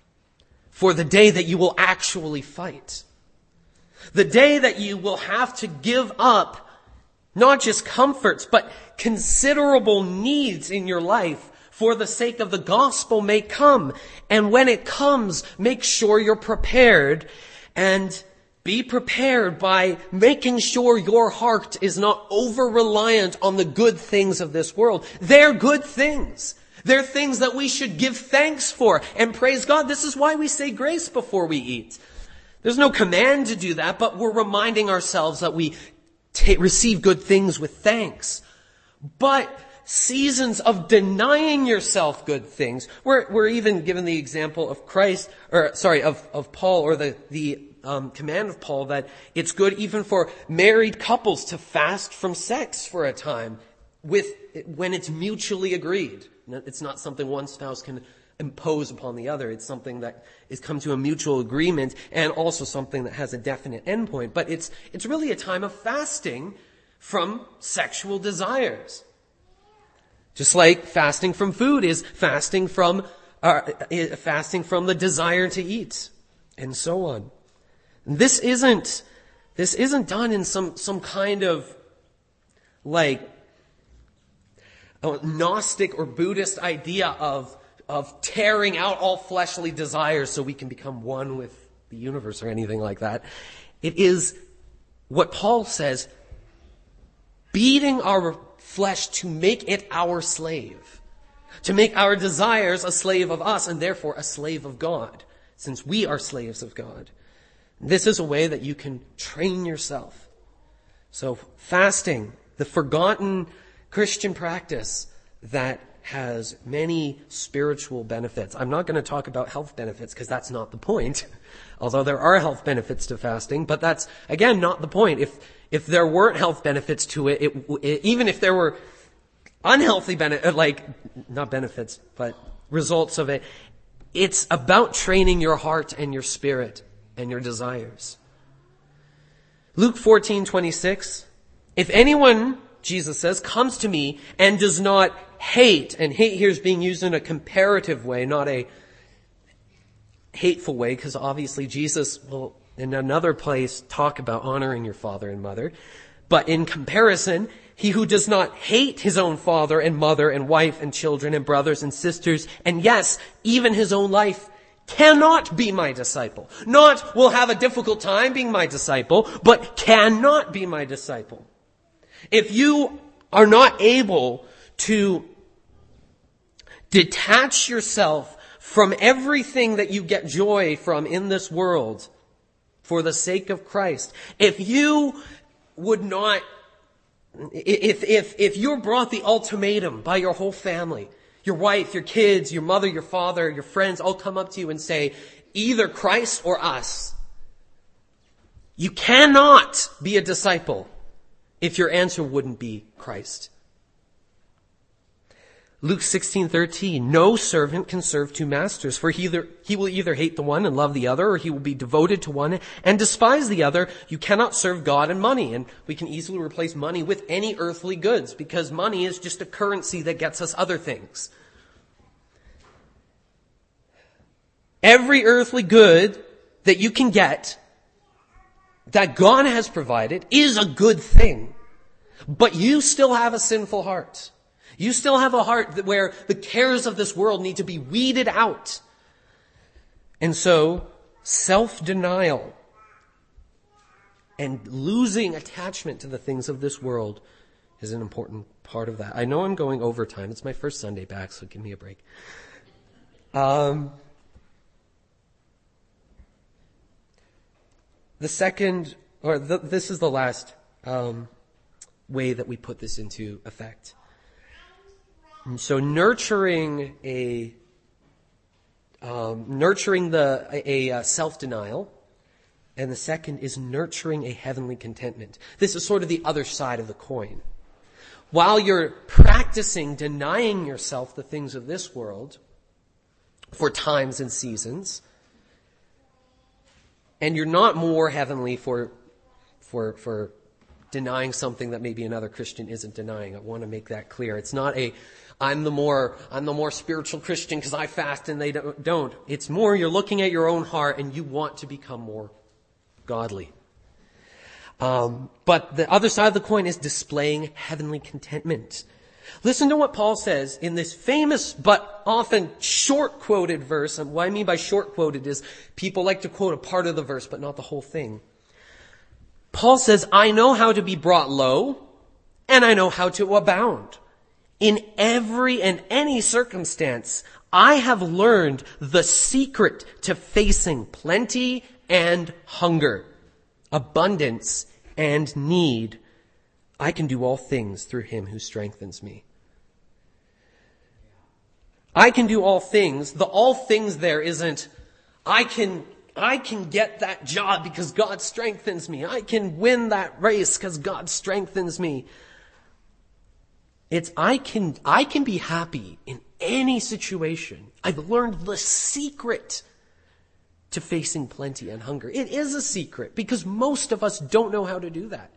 for the day that you will actually fight. The day that you will have to give up not just comforts, but considerable needs in your life for the sake of the gospel may come. And when it comes, make sure you're prepared, and be prepared by making sure your heart is not over-reliant on the good things of this world. They're good things. They're things that we should give thanks for and praise God. This is why we say grace before we eat. There's no command to do that, but we're reminding ourselves that we t- receive good things with thanks. But seasons of denying yourself good things, we're, we're even given the example of Christ, or sorry, of, of Paul, or the, the um, command of Paul that it's good even for married couples to fast from sex for a time with, when it's mutually agreed. It's not something one spouse can impose upon the other. It's something that is come to a mutual agreement, and also something that has a definite endpoint. But it's, it's really a time of fasting from sexual desires. Just like fasting from food is fasting from, uh, fasting from the desire to eat, and so on. And this isn't, this isn't done in some, some kind of like a Gnostic or Buddhist idea of, of tearing out all fleshly desires so we can become one with the universe or anything like that. It is what Paul says, beating our flesh to make it our slave, to make our desires a slave of us, and therefore a slave of God, since we are slaves of God. This is a way that you can train yourself. So fasting, the forgotten Christian practice that has many spiritual benefits. I'm not going to talk about health benefits because that's not the point, although there are health benefits to fasting, but that's, again, not the point. If If there weren't health benefits to it, it, it even if there were unhealthy benefits, like, not benefits, but results of it, it's about training your heart and your spirit and your desires. Luke fourteen twenty-six, if anyone, Jesus says, comes to me and does not hate, and hate here is being used in a comparative way, not a hateful way, because obviously Jesus will, in another place, talk about honoring your father and mother. But in comparison, he who does not hate his own father and mother and wife and children and brothers and sisters, and yes, even his own life, cannot be my disciple. Not will have a difficult time being my disciple, but cannot be my disciple. If you are not able to detach yourself from everything that you get joy from in this world for the sake of Christ, if you would not, if, if, if you're brought the ultimatum by your whole family, your wife, your kids, your mother, your father, your friends all come up to you and say, either Christ or us, you cannot be a disciple if your answer wouldn't be Christ. Luke sixteen thirteen, no servant can serve two masters, for he, either, he will either hate the one and love the other, or he will be devoted to one and despise the other. You cannot serve God and money. And we can easily replace money with any earthly goods, because money is just a currency that gets us other things. every earthly good that you can get, that God has provided, is a good thing. But you still have a sinful heart. You still have a heart that where the cares of this world need to be weeded out. And so, self-denial and losing attachment to the things of this world is an important part of that. I know I'm going over time. It's my first Sunday back, so give me a break. Um, the second, or the, this is the last um, way that we put this into effect. And so nurturing a um, nurturing the a, a self-denial, and the second is nurturing a heavenly contentment. This is sort of the other side of the coin. While you're practicing denying yourself the things of this world for times and seasons, and you're not more heavenly for for for denying something that maybe another Christian isn't denying. I want to make that clear. It's not a I'm the more I'm the more spiritual Christian because I fast and they don't. It's more you're looking at your own heart and you want to become more godly. Um, but the other side of the coin is displaying heavenly contentment. Listen to what Paul says in this famous but often short quoted verse. And what I mean by short quoted is people like to quote a part of the verse but not the whole thing. Paul says, I know how to be brought low and I know how to abound. In every and any circumstance, I have learned the secret to facing plenty and hunger, abundance and need. I can do all things through him who strengthens me. I can do all things. The all things there isn't, I can, I can get that job because God strengthens me. I can win that race because God strengthens me. It's I can, I can be happy in any situation. I've learned the secret to facing plenty and hunger. It is a secret because most of us don't know how to do that.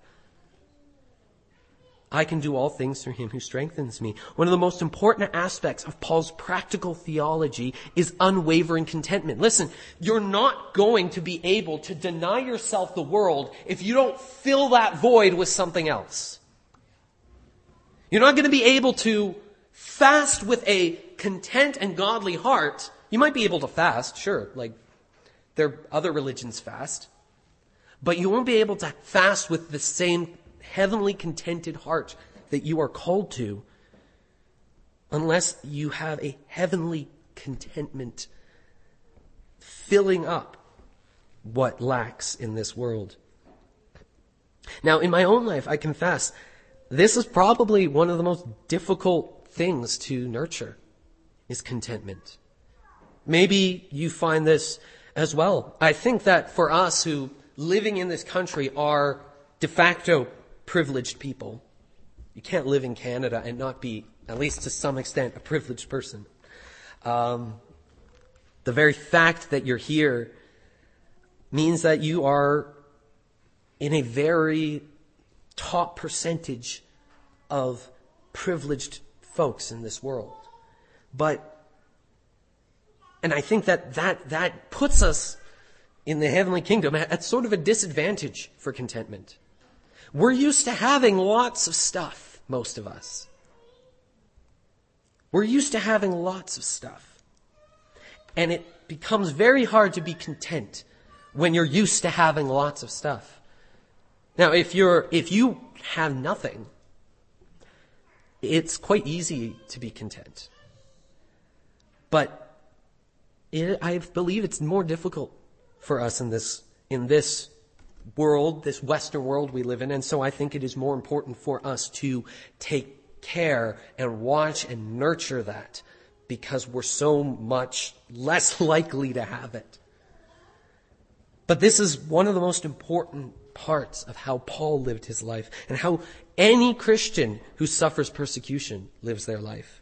I can do all things through him who strengthens me. One of the most important aspects of Paul's practical theology is unwavering contentment. Listen, you're not going to be able to deny yourself the world if you don't fill that void with something else. You're not going to be able to fast with a content and godly heart. You might be able to fast, sure, like there are other religions fast. But you won't be able to fast with the same heavenly contented heart that you are called to unless you have a heavenly contentment filling up what lacks in this world. Now, in my own life, I confess, this is probably one of the most difficult things to nurture, is contentment. Maybe you find this as well. I think that for us who living in this country are de facto privileged people, you can't live in Canada and not be, at least to some extent, a privileged person. Um, the very fact that you're here means that you are in a very top percentage of privileged folks in this world. But, and I think that that, that puts us in the heavenly kingdom at, at sort of a disadvantage for contentment. We're used to having lots of stuff, most of us. We're used to having lots of stuff. And it becomes very hard to be content when you're used to having lots of stuff. Now, if you're, if you have nothing, it's quite easy to be content. But it, I believe it's more difficult for us in this, in this world, this Western world we live in. And so I think it is more important for us to take care and watch and nurture that because we're so much less likely to have it. But this is one of the most important parts of how Paul lived his life and how any Christian who suffers persecution lives their life.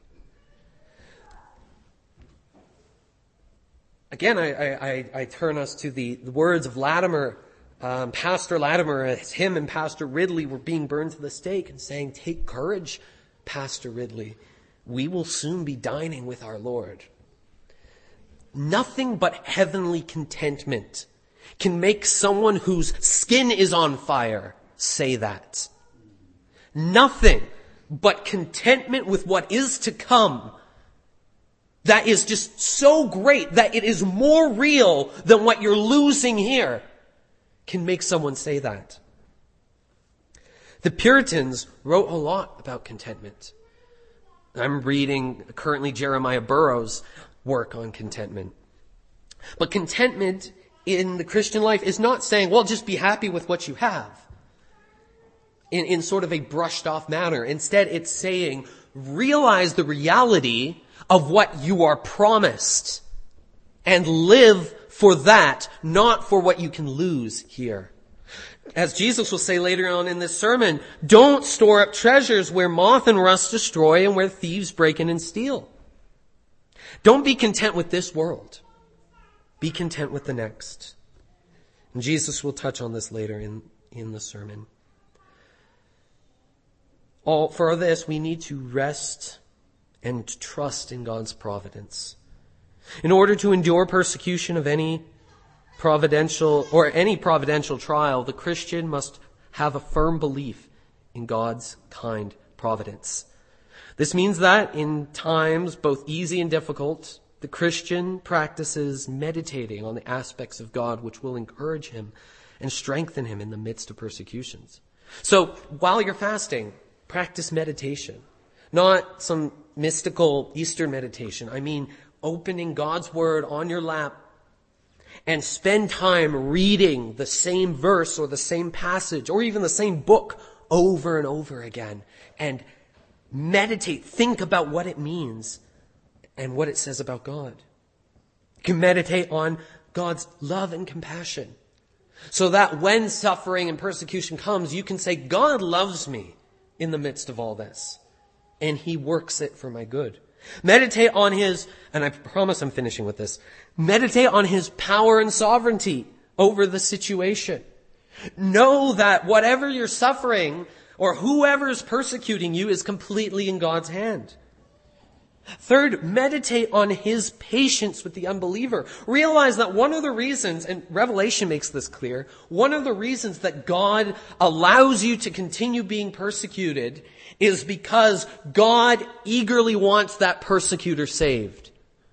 Again, I, I, I turn us to the, the words of Latimer, um, Pastor Latimer, as him and Pastor Ridley were being burned to the stake and saying, "Take courage, Pastor Ridley. We will soon be dining with our Lord." nothing but heavenly contentment can make someone whose skin is on fire say that. Nothing but contentment with what is to come that is just so great that it is more real than what you're losing here can make someone say that. The Puritans wrote a lot about contentment. I'm reading currently Jeremiah Burroughs' work on contentment. But contentment in the Christian life is not saying, well, just be happy with what you have in, in sort of a brushed off manner. Instead, it's saying, realize the reality of what you are promised and live for that, not for what you can lose here. As Jesus will say later on in this sermon, don't store up treasures where moth and rust destroy and where thieves break in and steal. Don't be content with this world. Be content with the next. And Jesus will touch on this later in, in the sermon. All, for this, we need to rest and trust in God's providence. In order to endure persecution of any providential or any providential trial, the Christian must have a firm belief in God's kind providence. This means that in times both easy and difficult, the Christian practices meditating on the aspects of God which will encourage him and strengthen him in the midst of persecutions. So while you're fasting, practice meditation. Not some mystical Eastern meditation. I mean opening God's Word on your lap and spend time reading the same verse or the same passage or even the same book over and over again. And meditate, think about what it means and what it says about God. You can meditate on God's love and compassion so that when suffering and persecution comes, you can say, God loves me in the midst of all this and He works it for my good. Meditate on His, and I promise I'm finishing with this, meditate on His power and sovereignty over the situation. Know that whatever you're suffering or whoever is persecuting you is completely in God's hand. Third, meditate on His patience with the unbeliever. Realize that one of the reasons, and Revelation makes this clear, one of the reasons that God allows you to continue being persecuted is because God eagerly wants that persecutor saved.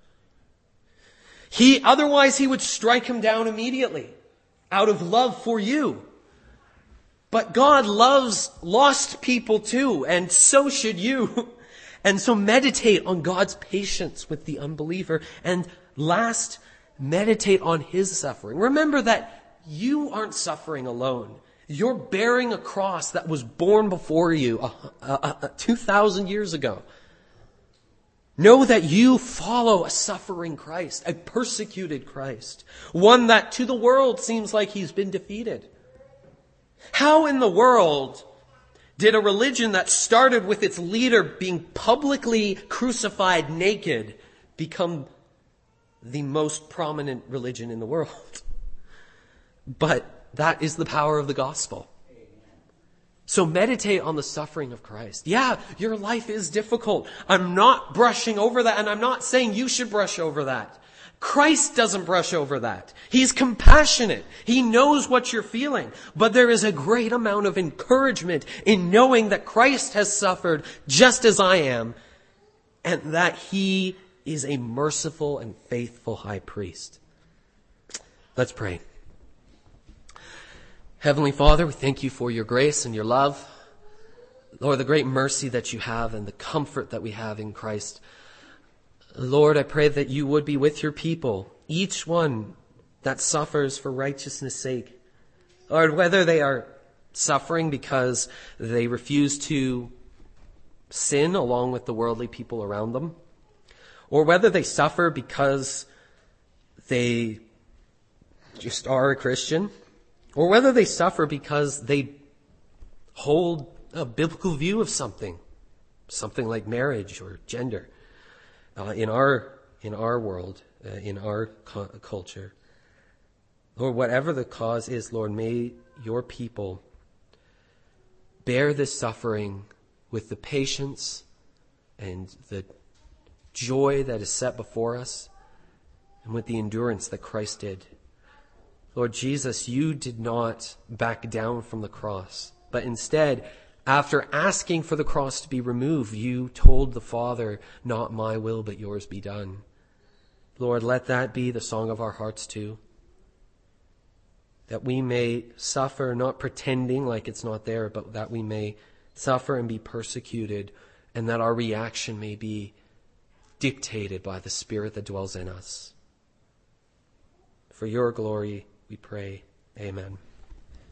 He, otherwise he would strike him down immediately out of love for you. But God loves lost people too, and so should you. And so meditate on God's patience with the unbeliever. And last, meditate on His suffering. Remember that you aren't suffering alone. You're bearing a cross that was born before you uh, uh, uh, two thousand years ago. Know that you follow a suffering Christ, a persecuted Christ, one that to the world seems like He's been defeated. How in the world did a religion that started with its leader being publicly crucified naked become the most prominent religion in the world? But that is the power of the gospel. So meditate on the suffering of Christ. Yeah, your life is difficult. I'm not brushing over that, and I'm not saying you should brush over that. Christ doesn't brush over that. He's compassionate. He knows what you're feeling. But there is a great amount of encouragement in knowing that Christ has suffered just as I am, and that He is a merciful and faithful high priest. Let's pray. Heavenly Father, we thank You for Your grace and Your love. Lord, the great mercy that You have and the comfort that we have in Christ. Lord, I pray that You would be with Your people, each one that suffers for righteousness' sake. Lord, whether they are suffering because they refuse to sin along with the worldly people around them, or whether they suffer because they just are a Christian, or whether they suffer because they hold a biblical view of something, something like marriage or gender. Uh, in our in our world, uh, in our cu- culture. Lord, whatever the cause is, Lord, may Your people bear this suffering with the patience and the joy that is set before us. and with the endurance that Christ did. Lord Jesus, you did not back down from the cross, but instead, after asking for the cross to be removed, you told the Father, not my will, but yours be done. Lord, let that be the song of our hearts too. That we may suffer, not pretending like it's not there, but that we may suffer and be persecuted, and that our reaction may be dictated by the Spirit that dwells in us. For your glory, we pray. Amen.